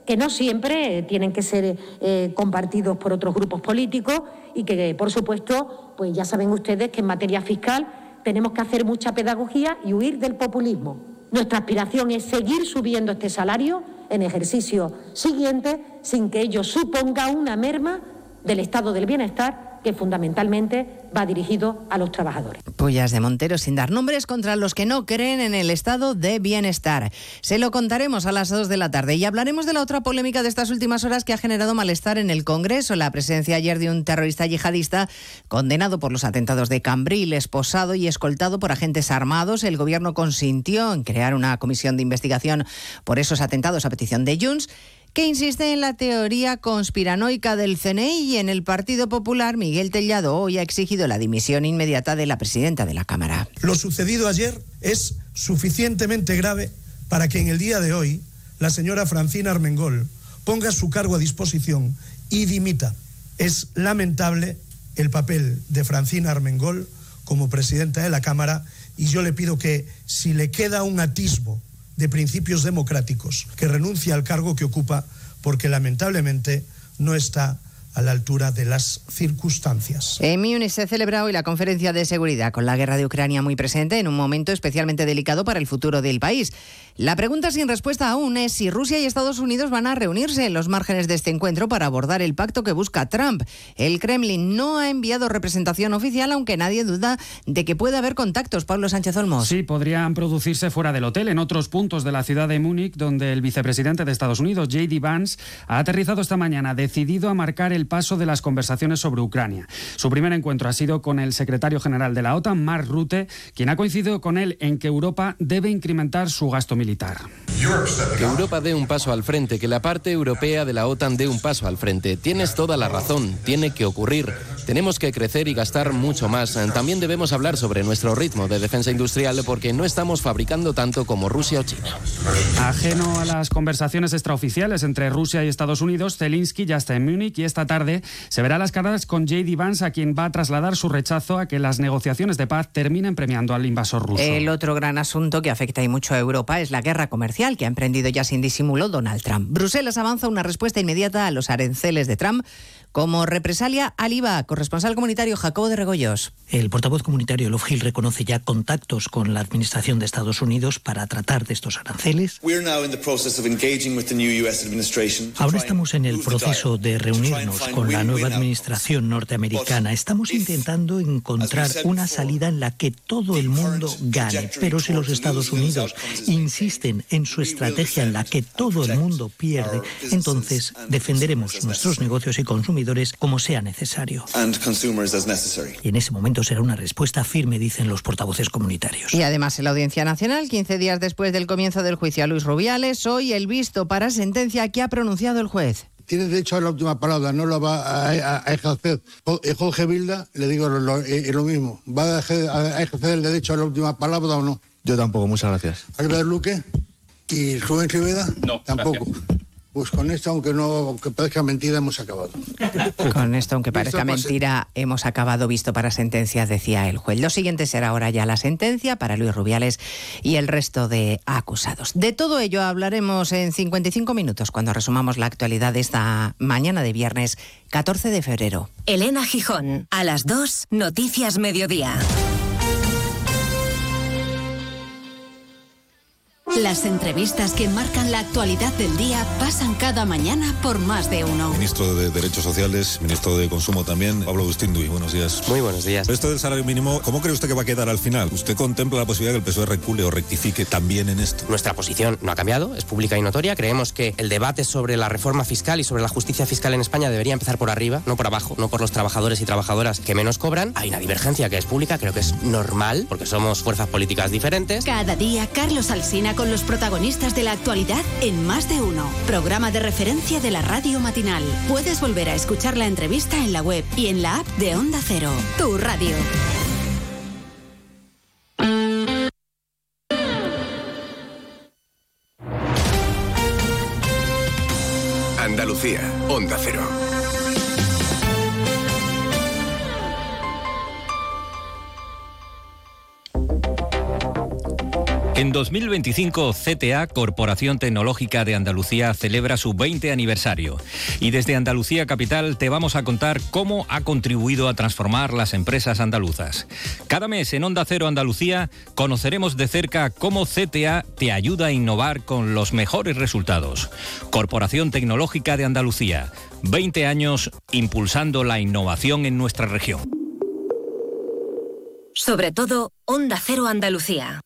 que no siempre tienen que ser eh, compartidos por otros grupos políticos y que, por supuesto, pues ya saben ustedes que en materia fiscal tenemos que hacer mucha pedagogía y huir del populismo. Nuestra aspiración es seguir subiendo este salario en ejercicio siguiente sin que ello suponga una merma del estado del bienestar que fundamentalmente va dirigido a los trabajadores. Pullas de Montero sin dar nombres contra los que no creen en el estado de bienestar. Se lo contaremos a las dos de la tarde y hablaremos de la otra polémica de estas últimas horas que ha generado malestar en el Congreso. La presencia ayer de un terrorista yihadista condenado por los atentados de Cambril, esposado y escoltado por agentes armados. El Gobierno consintió en crear una comisión de investigación por esos atentados a petición de Junts, que insiste en la teoría conspiranoica del C N I, y en el Partido Popular Miguel Tellado hoy ha exigido la dimisión inmediata de la presidenta de la Cámara. Lo sucedido ayer es suficientemente grave para que en el día de hoy la señora Francina Armengol ponga su cargo a disposición y dimita. Es lamentable el papel de Francina Armengol como presidenta de la Cámara y yo le pido que, si le queda un atisbo de principios democráticos, que renuncie al cargo que ocupa, porque lamentablemente no está a la altura de las circunstancias. En Múnich se celebra hoy la conferencia de seguridad, con la guerra de Ucrania muy presente en un momento especialmente delicado para el futuro del país. La pregunta sin respuesta aún es si Rusia y Estados Unidos van a reunirse en los márgenes de este encuentro para abordar el pacto que busca Trump. El Kremlin no ha enviado representación oficial, aunque nadie duda de que puede haber contactos. Pablo Sánchez Olmos. Sí, podrían producirse fuera del hotel, en otros puntos de la ciudad de Múnich, donde el vicepresidente de Estados Unidos, J D Vance, ha aterrizado esta mañana, decidido a marcar el paso de las conversaciones sobre Ucrania. Su primer encuentro ha sido con el secretario general de la OTAN, Mark Rutte, quien ha coincidido con él en que Europa debe incrementar su gasto militar. Que Europa dé un paso al frente, que la parte europea de la OTAN dé un paso al frente. Tienes toda la razón, tiene que ocurrir. Tenemos que crecer y gastar mucho más. También debemos hablar sobre nuestro ritmo de defensa industrial, porque no estamos fabricando tanto como Rusia o China. Ajeno a las conversaciones extraoficiales entre Rusia y Estados Unidos, Zelensky ya está en Múnich y esta tarde se verá las caras con J D Vance, a quien va a trasladar su rechazo a que las negociaciones de paz terminen premiando al invasor ruso. El otro gran asunto que afecta y mucho a Europa es la guerra comercial que ha emprendido ya sin disimulo Donald Trump. Bruselas avanza una respuesta inmediata a los aranceles de Trump como represalia al I V A. Corresponsal comunitario Jacobo de Regoyos. El portavoz comunitario Love Hill reconoce ya contactos con la administración de Estados Unidos para tratar de estos aranceles. Ahora estamos en el proceso de reunirnos con la nueva administración norteamericana. Estamos intentando encontrar una salida en la que todo el mundo gane, pero si los Estados Unidos insisten en su estrategia en la que todo el mundo pierde, entonces defenderemos nuestros negocios y consumidores como sea necesario. Y en ese momento será una respuesta firme, dicen los portavoces comunitarios. Y además en la Audiencia Nacional, quince días después del comienzo del juicio a Luis Rubiales, hoy el visto para sentencia que ha pronunciado el juez. Tiene derecho a la última palabra, no lo va a, a, a ejercer. Jorge Vilda, le digo lo, lo, lo mismo, ¿va a ejercer, a ejercer el derecho a la última palabra o no? Yo tampoco, muchas gracias. Albert Luque y Rubén Rivera, no, tampoco. Gracias. Pues con esto, aunque no aunque parezca mentira, hemos acabado. Con esto, aunque parezca mentira, hemos acabado. Visto para sentencia, decía el juez. Lo siguiente será ahora ya la sentencia para Luis Rubiales y el resto de acusados. De todo ello hablaremos en cincuenta y cinco minutos, cuando resumamos la actualidad de esta mañana de viernes catorce de febrero. Elena Gijón, a las dos, Noticias Mediodía. Las entrevistas que marcan la actualidad del día pasan cada mañana por Más de Uno. Ministro de Derechos Sociales, ministro de Consumo también, Pablo Agustín-Duy, buenos días. Muy buenos días. Esto del salario mínimo, ¿cómo cree usted que va a quedar al final? ¿Usted contempla la posibilidad que el P S O E recule o rectifique también en esto? Nuestra posición no ha cambiado, es pública y notoria. Creemos que el debate sobre la reforma fiscal y sobre la justicia fiscal en España debería empezar por arriba, no por abajo, no por los trabajadores y trabajadoras que menos cobran. Hay una divergencia que es pública, creo que es normal, porque somos fuerzas políticas diferentes. Cada día, Carlos Alsina con los protagonistas de la actualidad en Más de Uno, programa de referencia de la radio matinal. Puedes volver a escuchar la entrevista en la web y en la app de Onda Cero, tu radio. Andalucía, Onda Cero. En dos mil veinticinco, C T A, Corporación Tecnológica de Andalucía, celebra su veinte aniversario. Y desde Andalucía Capital te vamos a contar cómo ha contribuido a transformar las empresas andaluzas. Cada mes en Onda Cero Andalucía conoceremos de cerca cómo C T A te ayuda a innovar con los mejores resultados. Corporación Tecnológica de Andalucía, veinte años impulsando la innovación en nuestra región. Sobre todo, Onda Cero Andalucía.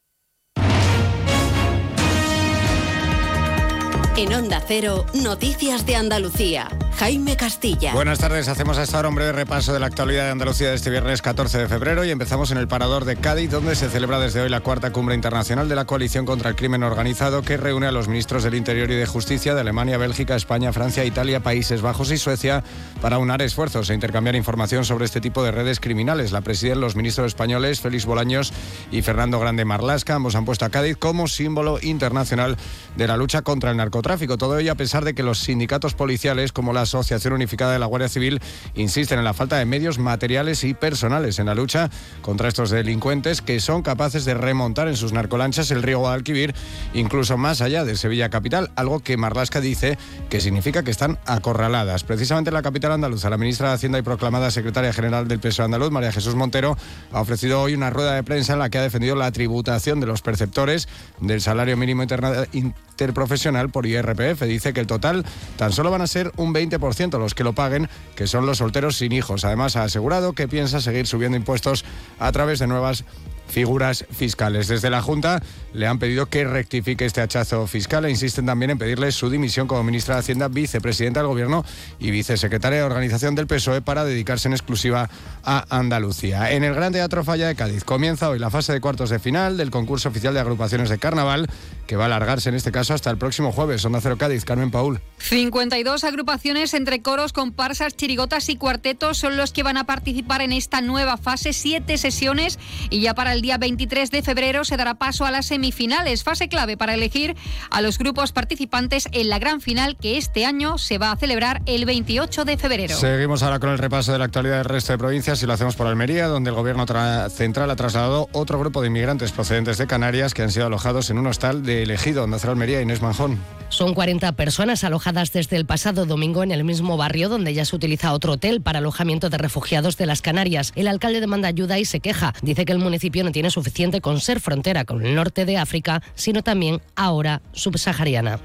En Onda Cero, Noticias de Andalucía. Jaime Castilla. Buenas tardes, hacemos hasta ahora un breve repaso de la actualidad de Andalucía de este viernes catorce de febrero y empezamos en el Parador de Cádiz, donde se celebra desde hoy la cuarta cumbre internacional de la Coalición contra el Crimen Organizado, que reúne a los ministros del Interior y de Justicia de Alemania, Bélgica, España, Francia, Italia, Países Bajos y Suecia para unar esfuerzos e intercambiar información sobre este tipo de redes criminales. La presiden los ministros españoles Félix Bolaños y Fernando Grande Marlasca. Ambos han puesto a Cádiz como símbolo internacional de la lucha contra el narcotráfico. Todo ello a pesar de que los sindicatos policiales, como la Asociación Unificada de la Guardia Civil, insisten en la falta de medios materiales y personales en la lucha contra estos delincuentes, que son capaces de remontar en sus narcolanchas el río Guadalquivir, incluso más allá de Sevilla capital, algo que Marlasca dice que significa que están acorraladas. Precisamente en la capital andaluza, la ministra de Hacienda y proclamada secretaria general del P S O E andaluz, María Jesús Montero, ha ofrecido hoy una rueda de prensa en la que ha defendido la tributación de los perceptores del salario mínimo interna- interprofesional por I R P F. Dice que el total tan solo van a ser un veinte por ciento los que lo paguen, que son los solteros sin hijos. Además, ha asegurado que piensa seguir subiendo impuestos a través de nuevas figuras fiscales. Desde la Junta le han pedido que rectifique este hachazo fiscal e insisten también en pedirle su dimisión como ministra de Hacienda, vicepresidenta del Gobierno y vicesecretaria de Organización del P S O E para dedicarse en exclusiva a Andalucía. En el Gran Teatro Falla de Cádiz comienza hoy la fase de cuartos de final del concurso oficial de agrupaciones de carnaval, que va a alargarse en este caso hasta el próximo jueves. Onda Cero Cádiz, Carmen Paul. cincuenta y dos agrupaciones entre coros, comparsas, chirigotas y cuartetos son los que van a participar en esta nueva fase, siete sesiones, y ya para el día veintitrés de febrero se dará paso a las semifinales, fase clave para elegir a los grupos participantes en la gran final, que este año se va a celebrar el veintiocho de febrero. Seguimos ahora con el repaso de la actualidad del resto de provincias y lo hacemos por Almería, donde el Gobierno tra- central ha trasladado otro grupo de inmigrantes procedentes de Canarias que han sido alojados en un hostal de Elegido. Onda Cero Almería, Inés Manjón. Son cuarenta personas alojadas desde el pasado domingo en el mismo barrio donde ya se utiliza otro hotel para alojamiento de refugiados de las Canarias. El alcalde demanda ayuda y se queja. Dice que el municipio no tiene suficiente con ser frontera con el norte de África, sino también ahora subsahariana.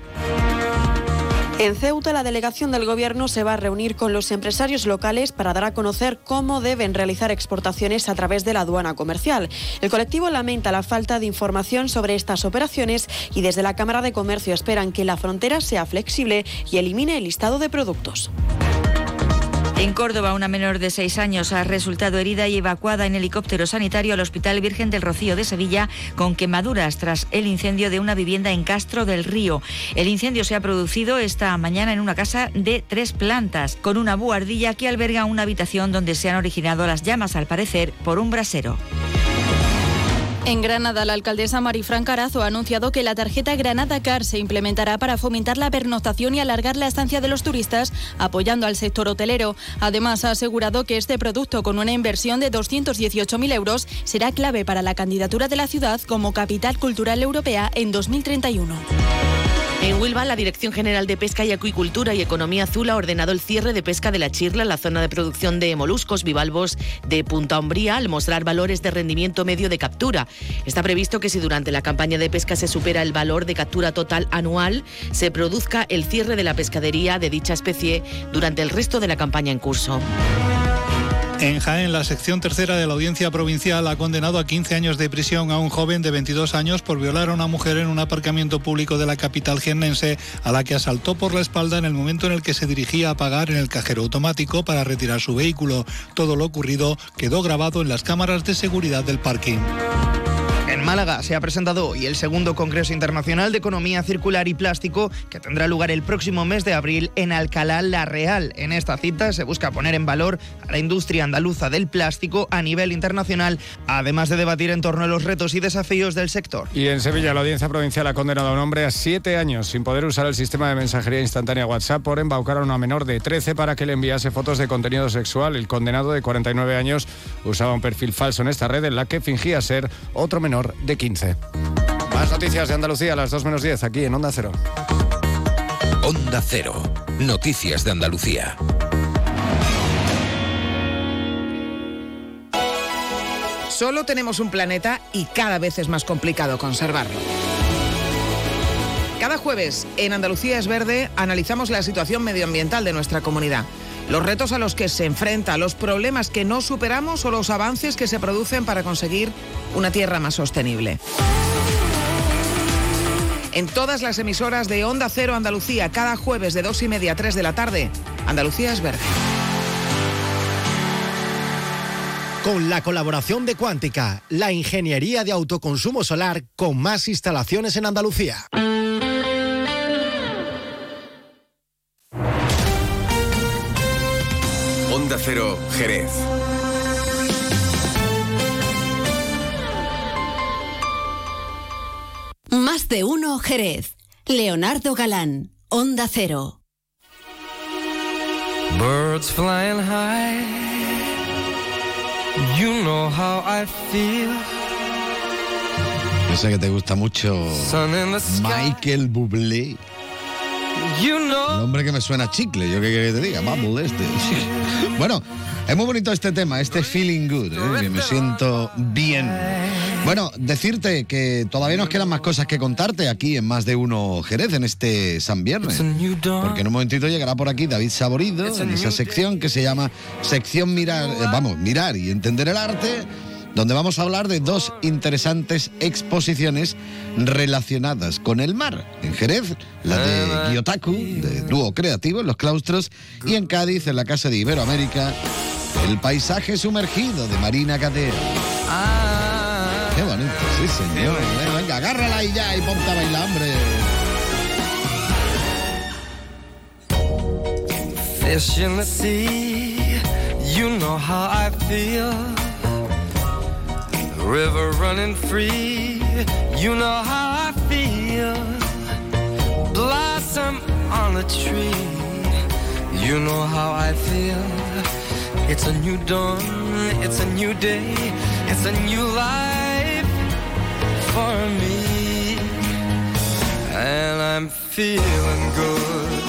En Ceuta, la delegación del Gobierno se va a reunir con los empresarios locales para dar a conocer cómo deben realizar exportaciones a través de la aduana comercial. El colectivo lamenta la falta de información sobre estas operaciones y desde la Cámara de Comercio esperan que la frontera sea flexible y elimine el listado de productos. En Córdoba, una menor de seis años ha resultado herida y evacuada en helicóptero sanitario al Hospital Virgen del Rocío de Sevilla con quemaduras tras el incendio de una vivienda en Castro del Río. El incendio se ha producido esta mañana en una casa de tres plantas, con una buhardilla que alberga una habitación donde se han originado las llamas, al parecer, por un brasero. En Granada, la alcaldesa Marifran Carazo ha anunciado que la tarjeta Granada Car se implementará para fomentar la pernoctación y alargar la estancia de los turistas, apoyando al sector hotelero. Además, ha asegurado que este producto, con una inversión de doscientos dieciocho mil euros, será clave para la candidatura de la ciudad como capital cultural europea en dos mil treinta y uno. En Huelva, la Dirección General de Pesca y Acuicultura y Economía Azul ha ordenado el cierre de pesca de la chirla en la zona de producción de moluscos bivalvos de Punta Umbría, al mostrar valores de rendimiento medio de captura. Está previsto que si durante la campaña de pesca se supera el valor de captura total anual, se produzca el cierre de la pescadería de dicha especie durante el resto de la campaña en curso. En Jaén, la sección tercera de la Audiencia Provincial ha condenado a quince años de prisión a un joven de veintidós años por violar a una mujer en un aparcamiento público de la capital jiennense, a la que asaltó por la espalda en el momento en el que se dirigía a pagar en el cajero automático para retirar su vehículo. Todo lo ocurrido quedó grabado en las cámaras de seguridad del parking. En Málaga se ha presentado hoy el segundo Congreso Internacional de Economía Circular y Plástico, que tendrá lugar el próximo mes de abril en Alcalá la Real. En esta cita se busca poner en valor a la industria andaluza del plástico a nivel internacional, además de debatir en torno a los retos y desafíos del sector. Y en Sevilla, la Audiencia Provincial ha condenado a un hombre a siete años sin poder usar el sistema de mensajería instantánea WhatsApp por embaucar a una menor de trece para que le enviase fotos de contenido sexual. El condenado, de cuarenta y nueve años, usaba un perfil falso en esta red en la que fingía ser otro menor de quince. Más noticias de Andalucía a las dos menos diez, aquí en Onda Cero. Onda Cero. Noticias de Andalucía. Solo tenemos un planeta y cada vez es más complicado conservarlo. Cada jueves en Andalucía es Verde analizamos la situación medioambiental de nuestra comunidad, los retos a los que se enfrenta, los problemas que no superamos o los avances que se producen para conseguir una tierra más sostenible. En todas las emisoras de Onda Cero Andalucía, cada jueves de dos y media a tres de la tarde, Andalucía es Verde. Con la colaboración de Cuántica, la ingeniería de autoconsumo solar con más instalaciones en Andalucía. Onda Cero, Jerez. Más de uno, Jerez. Leonardo Galán, Onda Cero. Birds flying high, you know how I feel. Yo sé que te gusta mucho Michael Bublé. You know. El hombre que me suena a chicle, yo qué quieres que te diga, Bubble este. Bueno, es muy bonito este tema, este feeling good, ¿eh? Que me siento bien. Bueno, decirte que todavía nos quedan más cosas que contarte aquí en Más de Uno Jerez, en este San Viernes. Porque en un momentito llegará por aquí David Saborido, en esa sección que se llama Sección Mirar, eh, vamos, Mirar y Entender el Arte, donde vamos a hablar de dos interesantes exposiciones relacionadas con el mar. En Jerez, la de Gyotaku, de Dúo Creativo, en Los Claustros, y en Cádiz, en la Casa de Iberoamérica, El Paisaje Sumergido, de Marina Cateo. Qué bonito, sí señor. Venga, venga, agárrala ahí ya y ponte a bailar, hombre. Fish in the sea, you know how I feel. River running free, you know how I feel. Blossom on a tree, you know how I feel. It's a new dawn, it's a new day, it's a new life for me, and I'm feeling good.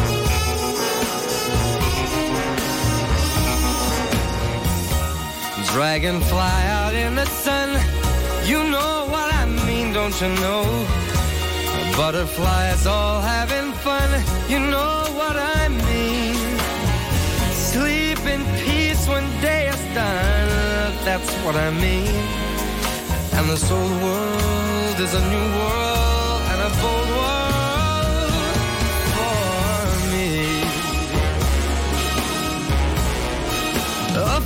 Dragonfly out in the sun, you know what I mean, don't you know? Butterflies all having fun, you know what I mean. Sleep in peace when day is done, that's what I mean. And this old world is a new world and a bold world for me. A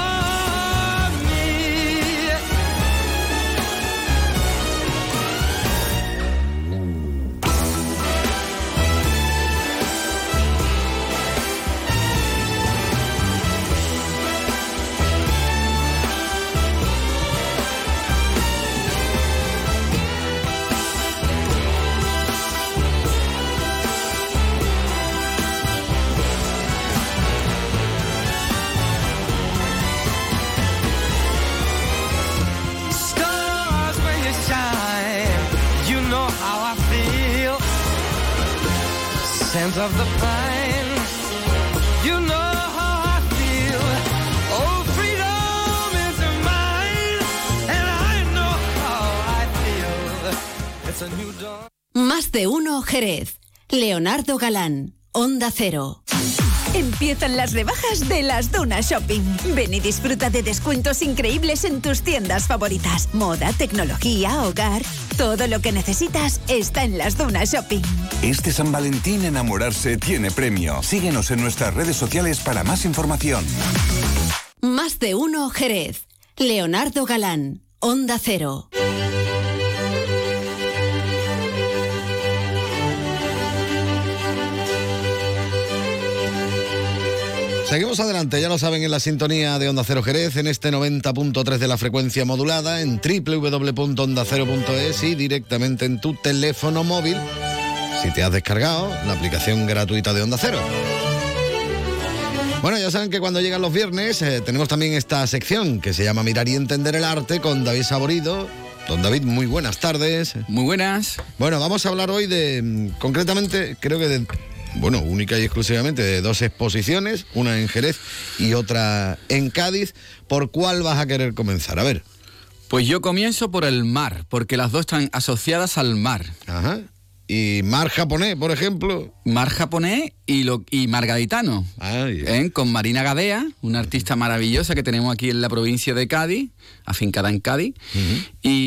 scent of the pine, you know how I feel. Oh, freedom is mine, and I know how I feel. It's a new dawn. Más de uno, Jerez. Leonardo Galán, Onda Cero. Empiezan las rebajas de Las Dunas Shopping. Ven y disfruta de descuentos increíbles en tus tiendas favoritas. Moda, tecnología, hogar. Todo lo que necesitas está en Las Dunas Shopping. Este San Valentín enamorarse tiene premio. Síguenos en nuestras redes sociales para más información. Más de uno, Jerez. Leonardo Galán, Onda Cero. Seguimos adelante, ya lo saben, en la sintonía de Onda Cero Jerez, en este noventa punto tres de la frecuencia modulada, en doble u doble u doble u punto onda cero punto es y directamente en tu teléfono móvil, si te has descargado la aplicación gratuita de Onda Cero. Bueno, ya saben que cuando llegan los viernes eh, tenemos también esta sección que se llama Mirar y Entender el Arte con David Saborido, Don David, muy buenas tardes. Muy buenas. Bueno, vamos a hablar hoy de, concretamente, creo que de, bueno, única y exclusivamente de dos exposiciones, una en Jerez y otra en Cádiz. ¿Por cuál vas a querer comenzar? A ver. Pues yo comienzo por el mar, porque las dos están asociadas al mar. Ajá. ¿Y mar japonés, por ejemplo? Mar japonés y, lo, y mar gaditano. Ah, ¿eh? Con Marina Gadea, una artista maravillosa que tenemos aquí en la provincia de Cádiz, afincada en Cádiz. Uh-huh.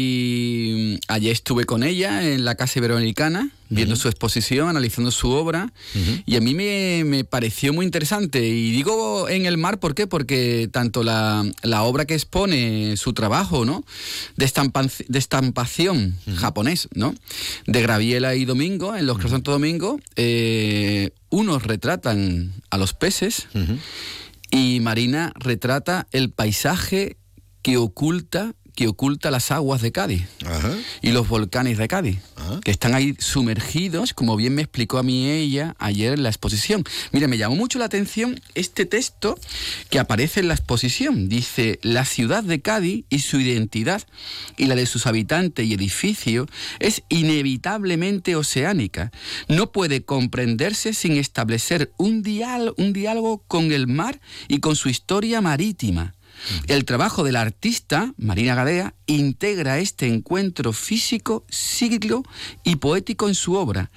Y ayer estuve con ella en la Casa Iberoamericana, viendo uh-huh. su exposición, analizando su obra. Uh-huh. Y a mí me, me pareció muy interesante. Y digo en el mar, ¿por qué? Porque tanto la, la obra que expone, su trabajo, ¿no? De, estampa, de estampación uh-huh. japonés, ¿no? De Graviela y Domingo, en los uh-huh. que Santo Domingo, eh, unos retratan a los peces uh-huh. y Marina retrata el paisaje que oculta que oculta las aguas de Cádiz. Ajá. Y los volcanes de Cádiz, ajá. que están ahí sumergidos, como bien me explicó a mí ella ayer en la exposición. Mira, me llamó mucho la atención este texto que aparece en la exposición. Dice: la ciudad de Cádiz y su identidad y la de sus habitantes y edificios es inevitablemente oceánica. No puede comprenderse sin establecer un diálogo, un diálogo con el mar y con su historia marítima. El trabajo del artista, Marina Gadea, integra este encuentro físico, psíquico y poético en su obra,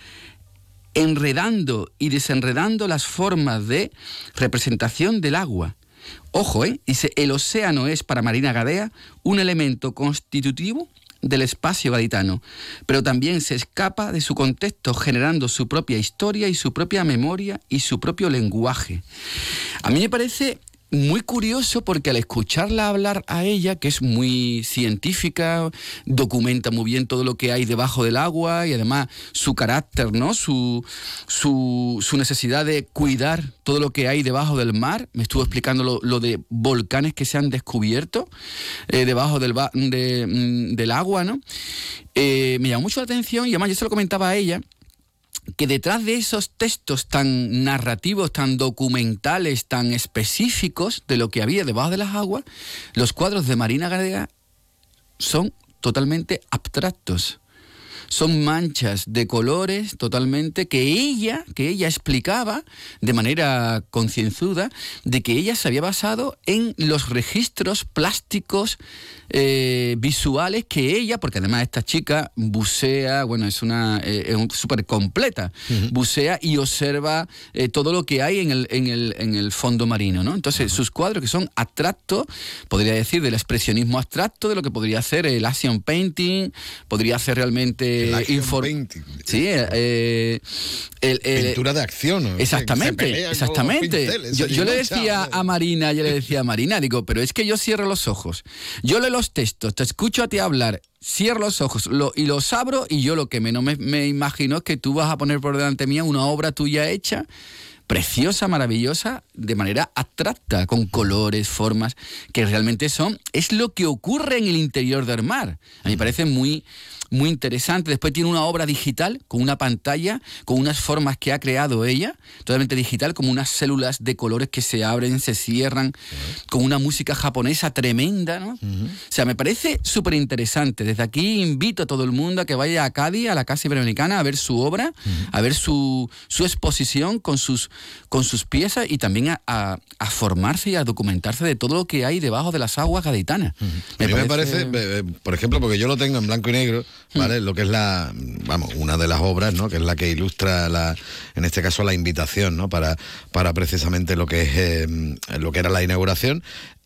enredando y desenredando las formas de representación del agua. Ojo, ¿eh? Dice, el océano es para Marina Gadea un elemento constitutivo del espacio gaditano, pero también se escapa de su contexto, generando su propia historia y su propia memoria y su propio lenguaje. A mí me parece muy curioso porque al escucharla hablar a ella, que es muy científica, documenta muy bien todo lo que hay debajo del agua y además su carácter, ¿no? Su, su, su necesidad de cuidar todo lo que hay debajo del mar. Me estuvo explicando lo, lo de volcanes que se han descubierto eh, debajo del, de, del agua, ¿no? Eh, me llamó mucho la atención y además yo se lo comentaba a ella, que detrás de esos textos tan narrativos, tan documentales, tan específicos de lo que había debajo de las aguas, los cuadros de Marina Gadea son totalmente abstractos. Son manchas de colores totalmente que ella, que ella explicaba de manera concienzuda, de que ella se había basado en los registros plásticos eh, visuales que ella, porque además esta chica bucea, bueno, es una eh, es súper completa, uh-huh. bucea y observa eh, todo lo que hay en el, en el, en el fondo marino, ¿no? Entonces, uh-huh. sus cuadros que son abstractos, podría decir del expresionismo abstracto, de lo que podría hacer el Asian Painting, podría hacer realmente el Infor- sí, eh, el, el, pintura de acción, ¿no? Exactamente, exactamente. Pinceles, yo, yo le decía a Marina, yo le decía a Marina, digo, pero es que yo cierro los ojos, yo leo los textos, te escucho a ti hablar, cierro los ojos lo, y los abro y yo lo que menos me, me imagino es que tú vas a poner por delante mía una obra tuya hecha, preciosa, maravillosa, de manera abstracta, con colores, formas, que realmente son, es lo que ocurre en el interior del mar. A mí me parece muy... muy interesante. Después tiene una obra digital con una pantalla, con unas formas que ha creado ella, totalmente digital, como unas células de colores que se abren, se cierran, uh-huh. con una música japonesa tremenda, ¿no? Uh-huh. O sea, me parece súper interesante. Desde aquí invito a todo el mundo a que vaya a Cádiz, a la Casa Iberoamericana, a ver su obra, uh-huh. a ver su, su exposición con sus, con sus piezas y también a, a, a formarse y a documentarse de todo lo que hay debajo de las aguas gaditanas. Uh-huh. Me a mí parece... me parece, eh, por ejemplo, porque yo lo tengo en blanco y negro, ¿vale? Lo que es la, vamos, una de las obras, ¿no? Que es la que ilustra la, en este caso la invitación, ¿no? Para, para precisamente lo que es eh, lo que era la inauguración.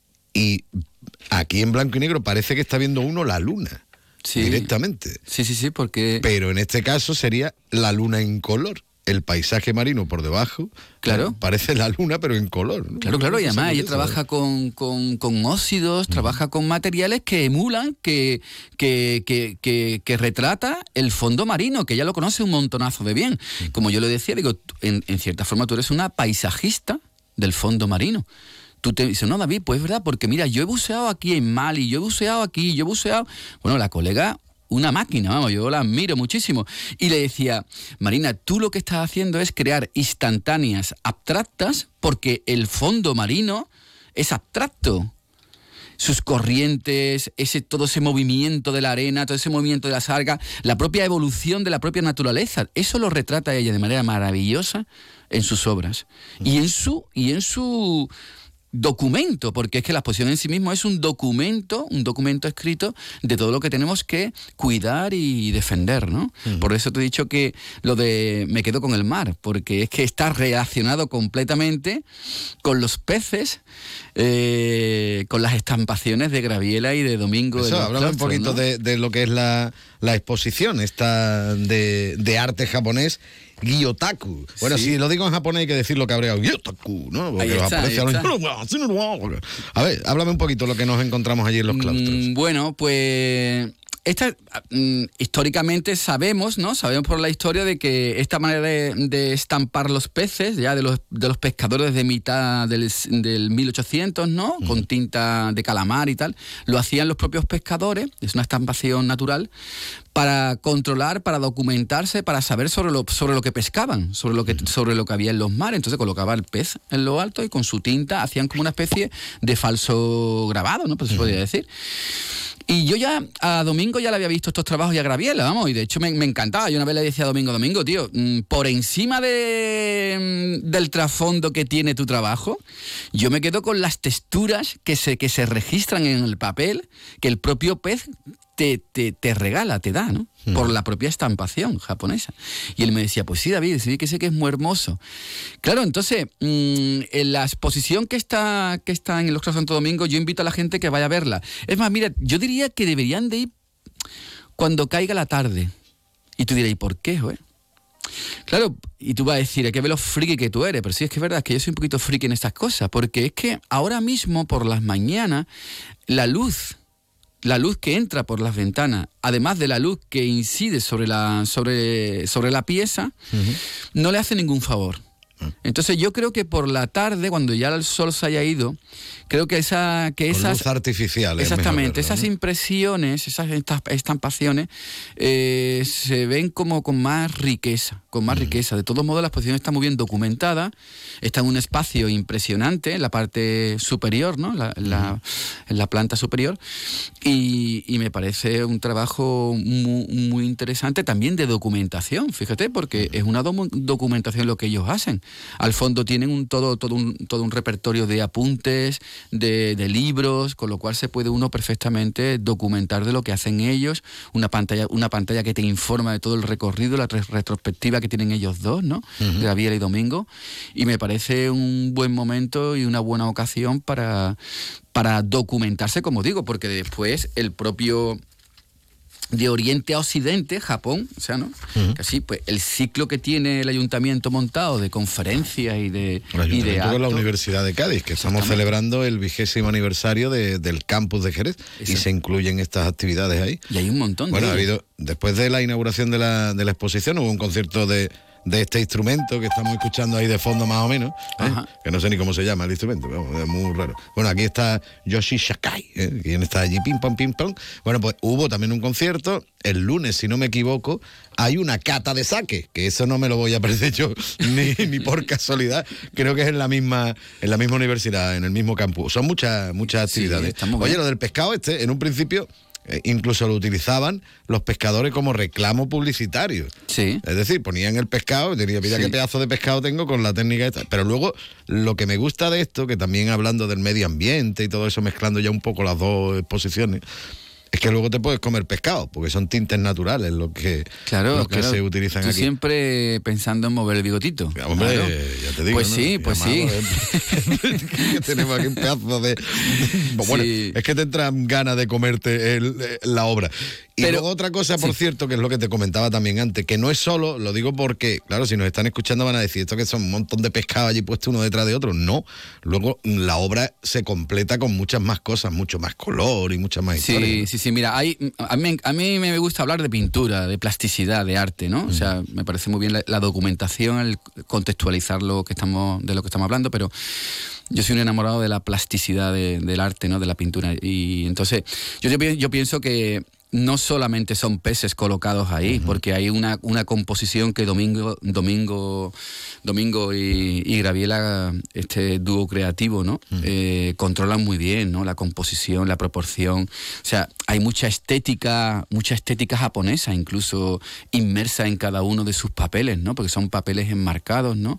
Y aquí en blanco y negro parece que está viendo uno la luna. Sí. Directamente. Sí, sí, sí, porque... Pero en este caso sería la luna en color. El paisaje marino por debajo, claro, ¿no? Parece la luna pero en color, ¿no? Claro, claro, y además ella trabaja con, con, con óxidos, uh-huh. trabaja con materiales que emulan, que, que, que, que, que retrata el fondo marino, que ella lo conoce un montonazo de bien. Uh-huh. Como yo le decía, digo, en, en cierta forma tú eres una paisajista del fondo marino. Tú te dices, no, David, pues es verdad, porque mira, yo he buceado aquí en Mali, yo he buceado aquí, yo he buceado... Bueno, la colega... una máquina, vamos, yo la admiro muchísimo. Y le decía, Marina, tú lo que estás haciendo es crear instantáneas abstractas porque el fondo marino es abstracto. sus corrientes, ese todo ese movimiento de la arena, todo ese movimiento de las algas, la propia evolución de la propia naturaleza. Eso lo retrata ella de manera maravillosa en sus obras y en su y en su documento, porque es que la exposición en sí mismo es un documento, un documento escrito de todo lo que tenemos que cuidar y defender, ¿no? Uh-huh. Por eso te he dicho que lo de me quedo con el mar, porque es que está relacionado completamente con los peces, eh, con las estampaciones de Graviela y de Domingo. Eso, háblame un poquito, ¿no?, de, de lo que es la, la exposición esta de, de arte japonés, Gyotaku. Bueno, sí. Si lo digo en japonés hay que decirlo cabreado. Gyotaku, ¿no? Porque los japoneses hablan... A ver, háblame un poquito de lo que nos encontramos allí en los claustros. Mm, bueno, pues... Esta, mm, históricamente sabemos, ¿no? Sabemos por la historia de que esta manera de, de estampar los peces, ya de los, de los pescadores de mitad del, del mil ochocientos, ¿no? Uh-huh. Con tinta de calamar y tal, lo hacían los propios pescadores, es una estampación natural, para controlar, para documentarse, para saber sobre lo, sobre lo que pescaban, sobre lo que, sobre lo que había en los mares. Entonces colocaba el pez en lo alto y con su tinta hacían como una especie de falso grabado, ¿no? Pues se podría decir. Y yo ya a Domingo ya le había visto estos trabajos y a Graviela, vamos, y de hecho me, me encantaba. Yo una vez le decía a Domingo, Domingo, tío, por encima de, del trasfondo que tiene tu trabajo, yo me quedo con las texturas que se, que se registran en el papel, que el propio pez te, te, te regala, te da, ¿no? Mm. Por la propia estampación japonesa. Y él me decía, pues sí, David, sí que sé que es muy hermoso. Claro, entonces, mmm, en la exposición que está, que está en el Claustro Santo Domingo, yo invito a la gente que vaya a verla. Es más, mira, yo diría que deberían de ir cuando caiga la tarde. Y tú dirás, ¿y por qué, güey? Claro, y tú vas a decir, hay que ver lo friki que tú eres, pero sí, es que es verdad, es que yo soy un poquito friki en estas cosas, porque es que ahora mismo, por las mañanas, la luz... La luz que entra por las ventanas, además de la luz que incide sobre la, sobre, sobre la pieza, uh-huh, no le hace ningún favor. Entonces yo creo que por la tarde, cuando ya el sol se haya ido, creo que esa que Con esas luz artificial, exactamente, verlo, esas ¿no? impresiones, esas estampaciones eh, se ven como con más riqueza, con más mm. riqueza. De todos modos, la exposición está muy bien documentada, está en un espacio impresionante, en la parte superior, ¿no? La, la, en la planta superior, y, y me parece un trabajo muy, muy interesante también de documentación, fíjate, porque mm. es una do- documentación lo que ellos hacen. Al fondo tienen un todo, todo, un, todo un repertorio de apuntes, de, de libros, con lo cual se puede uno perfectamente documentar de lo que hacen ellos, una pantalla, una pantalla que te informa de todo el recorrido, la re- retrospectiva que tienen ellos dos, ¿no? Uh-huh. Graviela y Domingo, y me parece un buen momento y una buena ocasión para, para documentarse, como digo, porque después el propio... de Oriente a Occidente, Japón, o sea, ¿no? Uh-huh. Así, pues, el ciclo que tiene el ayuntamiento montado de conferencias y de el y de actos. La Universidad de Cádiz, que estamos celebrando el vigésimo aniversario de, del campus de Jerez. Exacto. Y se incluyen estas actividades ahí. Y hay un montón. Bueno, de ha habido, después de la inauguración de la, de la exposición, hubo un concierto de de este instrumento que estamos escuchando ahí de fondo más o menos, ¿eh? Que no sé ni cómo se llama el instrumento, pero es muy raro. Bueno, aquí está Yoshi Sakai, ¿eh? Quien está allí, pim pam, pim pam. Bueno, pues hubo también un concierto, el lunes, si no me equivoco, hay una cata de sake, que eso no me lo voy a perder yo ni, ni por casualidad, creo que es en la misma en la misma universidad, en el mismo campus. Son muchas muchas actividades. Sí, oye, bien. Lo del pescado este, en un principio... Eh, incluso lo utilizaban los pescadores como reclamo publicitario. Sí. Es decir, ponían el pescado y dirían, mira sí. qué pedazo de pescado tengo con la técnica esta. Pero luego, lo que me gusta de esto, que también hablando del medio ambiente y todo eso, mezclando ya un poco las dos exposiciones, es que luego te puedes comer pescado, porque son tintes naturales los que, claro, los que claro. se utilizan Tú aquí. siempre pensando en mover el bigotito. Hombre, claro. ya te digo. Pues ¿no? sí, pues Llamado, sí. que tenemos aquí un pedazo de... Bueno, sí. Es que te entran ganas de comerte el, la obra. Y Pero, luego otra cosa, por sí. cierto, que es lo que te comentaba también antes, que no es solo, lo digo porque, claro, si nos están escuchando van a decir, esto que son un montón de pescado allí puesto uno detrás de otro. No, luego la obra se completa con muchas más cosas, mucho más color y muchas más sí, historias. Sí, sí, mira, hay, a, mí, a mí me gusta hablar de pintura, de plasticidad, de arte, ¿no? Mm. O sea, me parece muy bien la, la documentación, el contextualizar lo que estamos, de lo que estamos hablando, pero... Yo soy un enamorado de la plasticidad de, del arte, ¿no? De la pintura. Y entonces, yo, yo, yo pienso que no solamente son peces colocados ahí, uh-huh. porque hay una, una composición que Domingo, Domingo, Domingo y, y Graviela, este dúo creativo, ¿no? Uh-huh. Eh, controlan muy bien, ¿no? La composición, la proporción. O sea, hay mucha estética, mucha estética japonesa, incluso inmersa en cada uno de sus papeles, ¿no? Porque son papeles enmarcados, ¿no?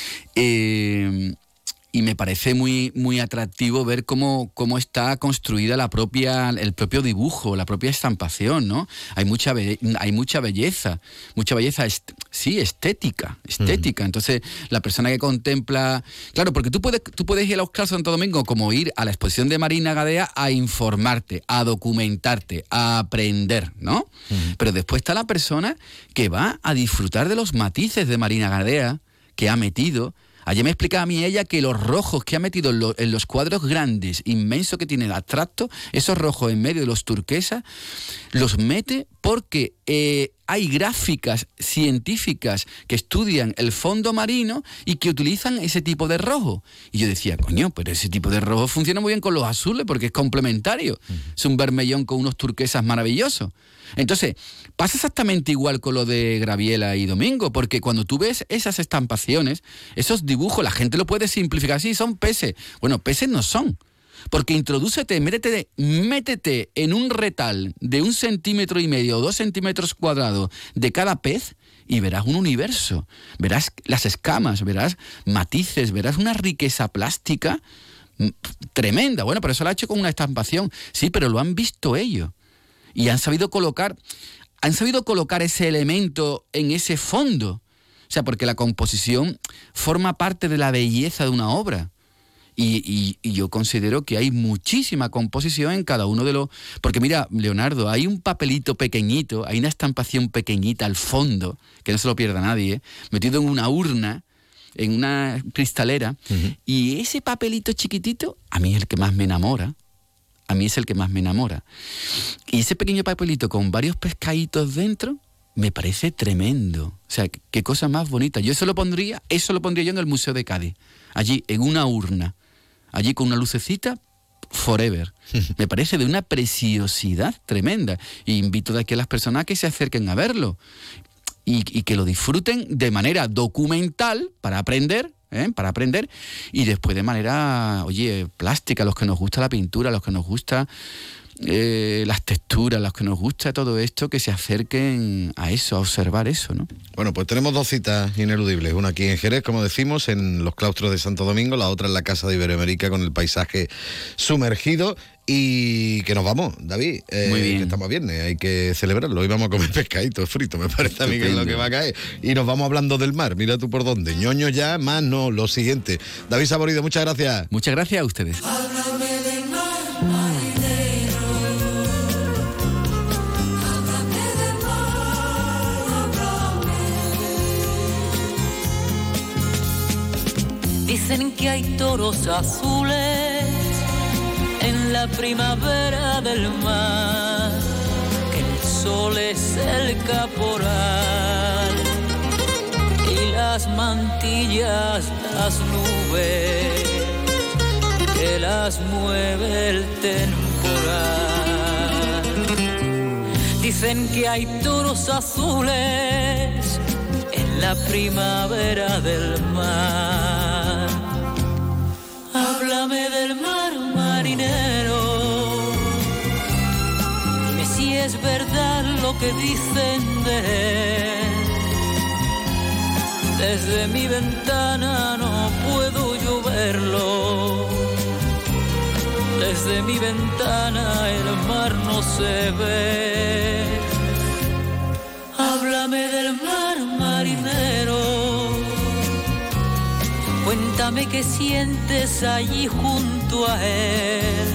Eh, Y me parece muy, muy atractivo ver cómo, cómo está construida la propia, el propio dibujo, la propia estampación, ¿no? Hay mucha, be- hay mucha belleza, mucha belleza, est- sí, estética, estética. Uh-huh. Entonces, la persona que contempla... Claro, porque tú puedes, tú puedes ir a los Claustros de Santo Domingo como ir a la exposición de Marina Gadea a informarte, a documentarte, a aprender, ¿no? Uh-huh. Pero después está la persona que va a disfrutar de los matices de Marina Gadea, que ha metido... Ayer me explicaba a mí ella que los rojos que ha metido en, lo, en los cuadros grandes, inmensos que tiene el abstracto, esos rojos en medio de los turquesas, los mete porque eh, hay gráficas científicas que estudian el fondo marino y que utilizan ese tipo de rojo. Y yo decía, coño, pero ese tipo de rojo funciona muy bien con los azules porque es complementario. Uh-huh. Es un vermellón con unos turquesas maravillosos. Entonces, pasa exactamente igual con lo de Graviela y Domingo, porque cuando tú ves esas estampaciones, esos dibujos, la gente lo puede simplificar, sí, son peces. Bueno, peces no son, porque introdúcete, métete, métete en un retal de un centímetro y medio o dos centímetros cuadrados de cada pez y verás un universo, verás las escamas, verás matices, verás una riqueza plástica tremenda. Bueno, pero eso lo ha hecho con una estampación, sí, pero lo han visto ellos. Y han sabido colocar, han sabido colocar ese elemento en ese fondo. O sea, porque la composición forma parte de la belleza de una obra. Y, y, y yo considero que hay muchísima composición en cada uno de los... Porque mira, Leonardo, hay un papelito pequeñito, hay una estampación pequeñita al fondo, que no se lo pierda nadie, ¿eh? Metido en una urna, en una cristalera, uh-huh. y ese papelito chiquitito, a mí es el que más me enamora. A mí es el que más me enamora. Y ese pequeño papelito con varios pescaditos dentro, me parece tremendo. O sea, qué cosa más bonita. Yo eso lo pondría, eso lo pondría yo en el Museo de Cádiz. Allí, en una urna. Allí con una lucecita, forever. Me parece de una preciosidad tremenda. Y invito de aquí a las personas a que se acerquen a verlo. Y, y que lo disfruten de manera documental para aprender, ¿eh? para aprender, y después de manera, oye, plástica, a los que nos gusta la pintura, a los que nos gusta eh, las texturas, a los que nos gusta todo esto, que se acerquen a eso, a observar eso, ¿no? Bueno, pues tenemos dos citas ineludibles, una aquí en Jerez, como decimos, en los Claustros de Santo Domingo, la otra en la Casa de Iberoamérica con el paisaje sumergido. Y que nos vamos, David, eh, Muy bien. que estamos a viernes, hay que celebrarlo. Hoy vamos a comer pescadito frito, me parece a mí que es lo que va a caer. Y nos vamos hablando del mar, mira tú por dónde. Ñoño ya, más no, lo siguiente. David Saborido, muchas gracias. Muchas gracias a ustedes. Dicen que hay toros azules en la primavera del mar, que el sol es el caporal y las mantillas, las nubes, que las mueve el temporal. Dicen que hay toros azules en la primavera del mar. Háblame del mar, marinero, dime si es verdad lo que dicen de él. Desde mi ventana no puedo yo verlo, desde mi ventana el mar no se ve. Háblame del mar, marinero, cuéntame qué sientes allí junto a él.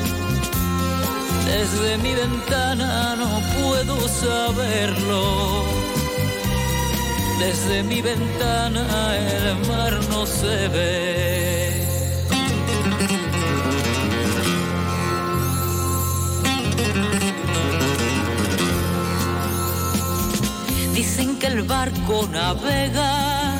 Desde mi ventana no puedo saberlo, desde mi ventana el mar no se ve. Dicen que el barco navega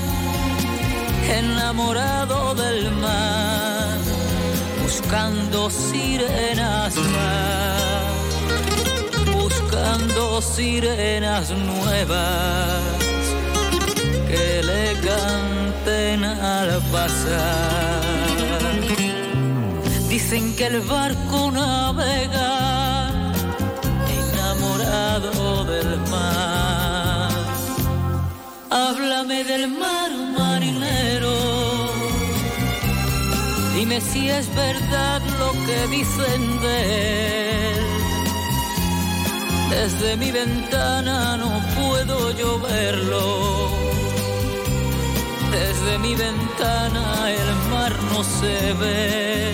enamorado del mar, buscando sirenas más, buscando buscando sirenas nuevas que le canten al pasar. Dicen que el barco navega enamorado del mar. Háblame del mar, marinero, dime si es verdad lo que dicen de él. Desde mi ventana no puedo yo verlo. Desde mi ventana el mar no se ve.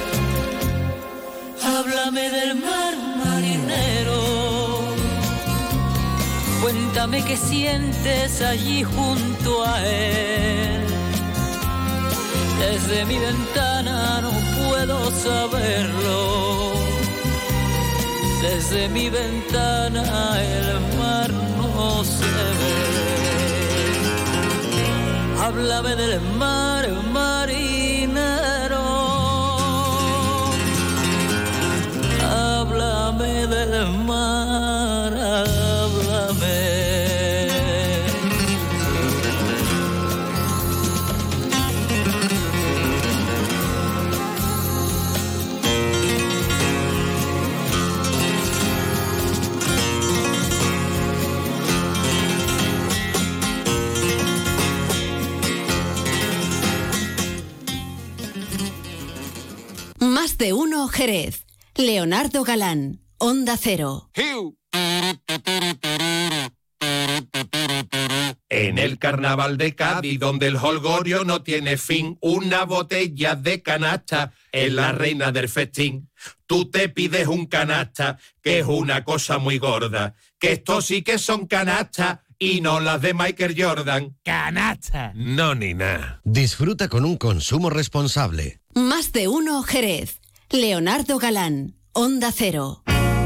Háblame del mar, marinero. Cuéntame qué sientes allí junto a él. Desde mi ventana no puedo saberlo. Desde mi ventana el mar no se ve. Háblame del mar, marinero. Háblame del mar, háblame. Más de uno Jerez. Leonardo Galán, Onda Cero. En el carnaval de Cádiz, donde el jolgorio no tiene fin, una botella de canasta es la reina del festín. Tú te pides un canasta, que es una cosa muy gorda, que estos sí que son canastas y no las de Michael Jordan. ¡Canasta! No, ni nada. Disfruta con un consumo responsable. Más de uno Jerez. Leonardo Galán, Onda Cero.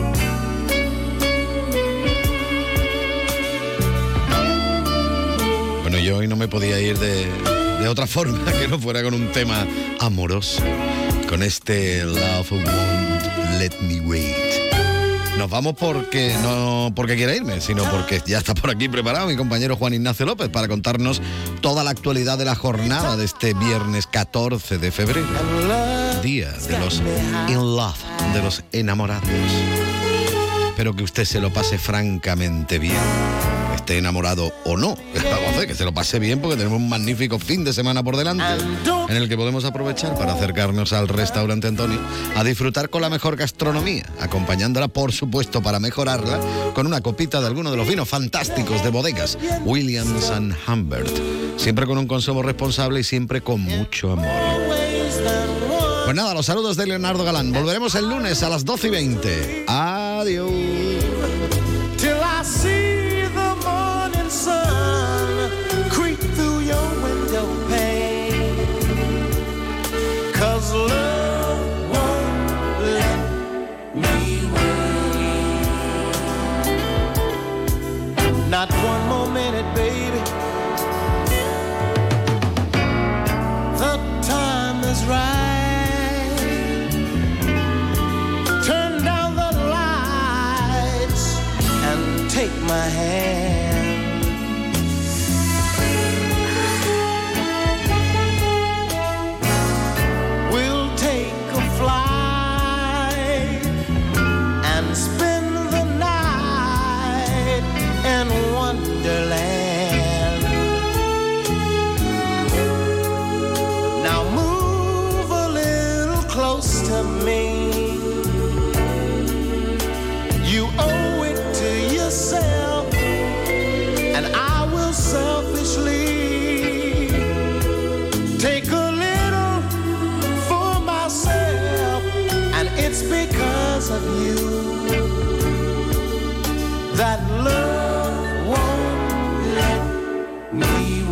Bueno, yo hoy no me podía ir de, de otra forma que no fuera con un tema amoroso, con este Love Won't Let Me Wait. Nos vamos porque no porque quiera irme, sino porque ya está por aquí preparado mi compañero Juan Ignacio López para contarnos toda la actualidad de la jornada de este viernes catorce de febrero, día de los in love, de los enamorados. Espero que usted se lo pase francamente bien, esté enamorado o no. Vamos a hacer que se lo pase bien porque tenemos un magnífico fin de semana por delante en el que podemos aprovechar para acercarnos al restaurante Antonio a disfrutar con la mejor gastronomía, acompañándola, por supuesto, para mejorarla, con una copita de alguno de los vinos fantásticos de bodegas Williams and Humbert, siempre con un consumo responsable y siempre con mucho amor. Pues nada, los saludos de Leonardo Galán. Volveremos el lunes a las doce y veinte. Adiós. Till I see the morning sun creep through your window pane, 'cause love won't let me wait. Not one more minute, baby. The time is right. Take my hand. We'll take a flight and spend the night in Wonderland. Now move a little close to me. You owe it to yourself, and I will selfishly take a little for myself, and it's because of you that love won't let me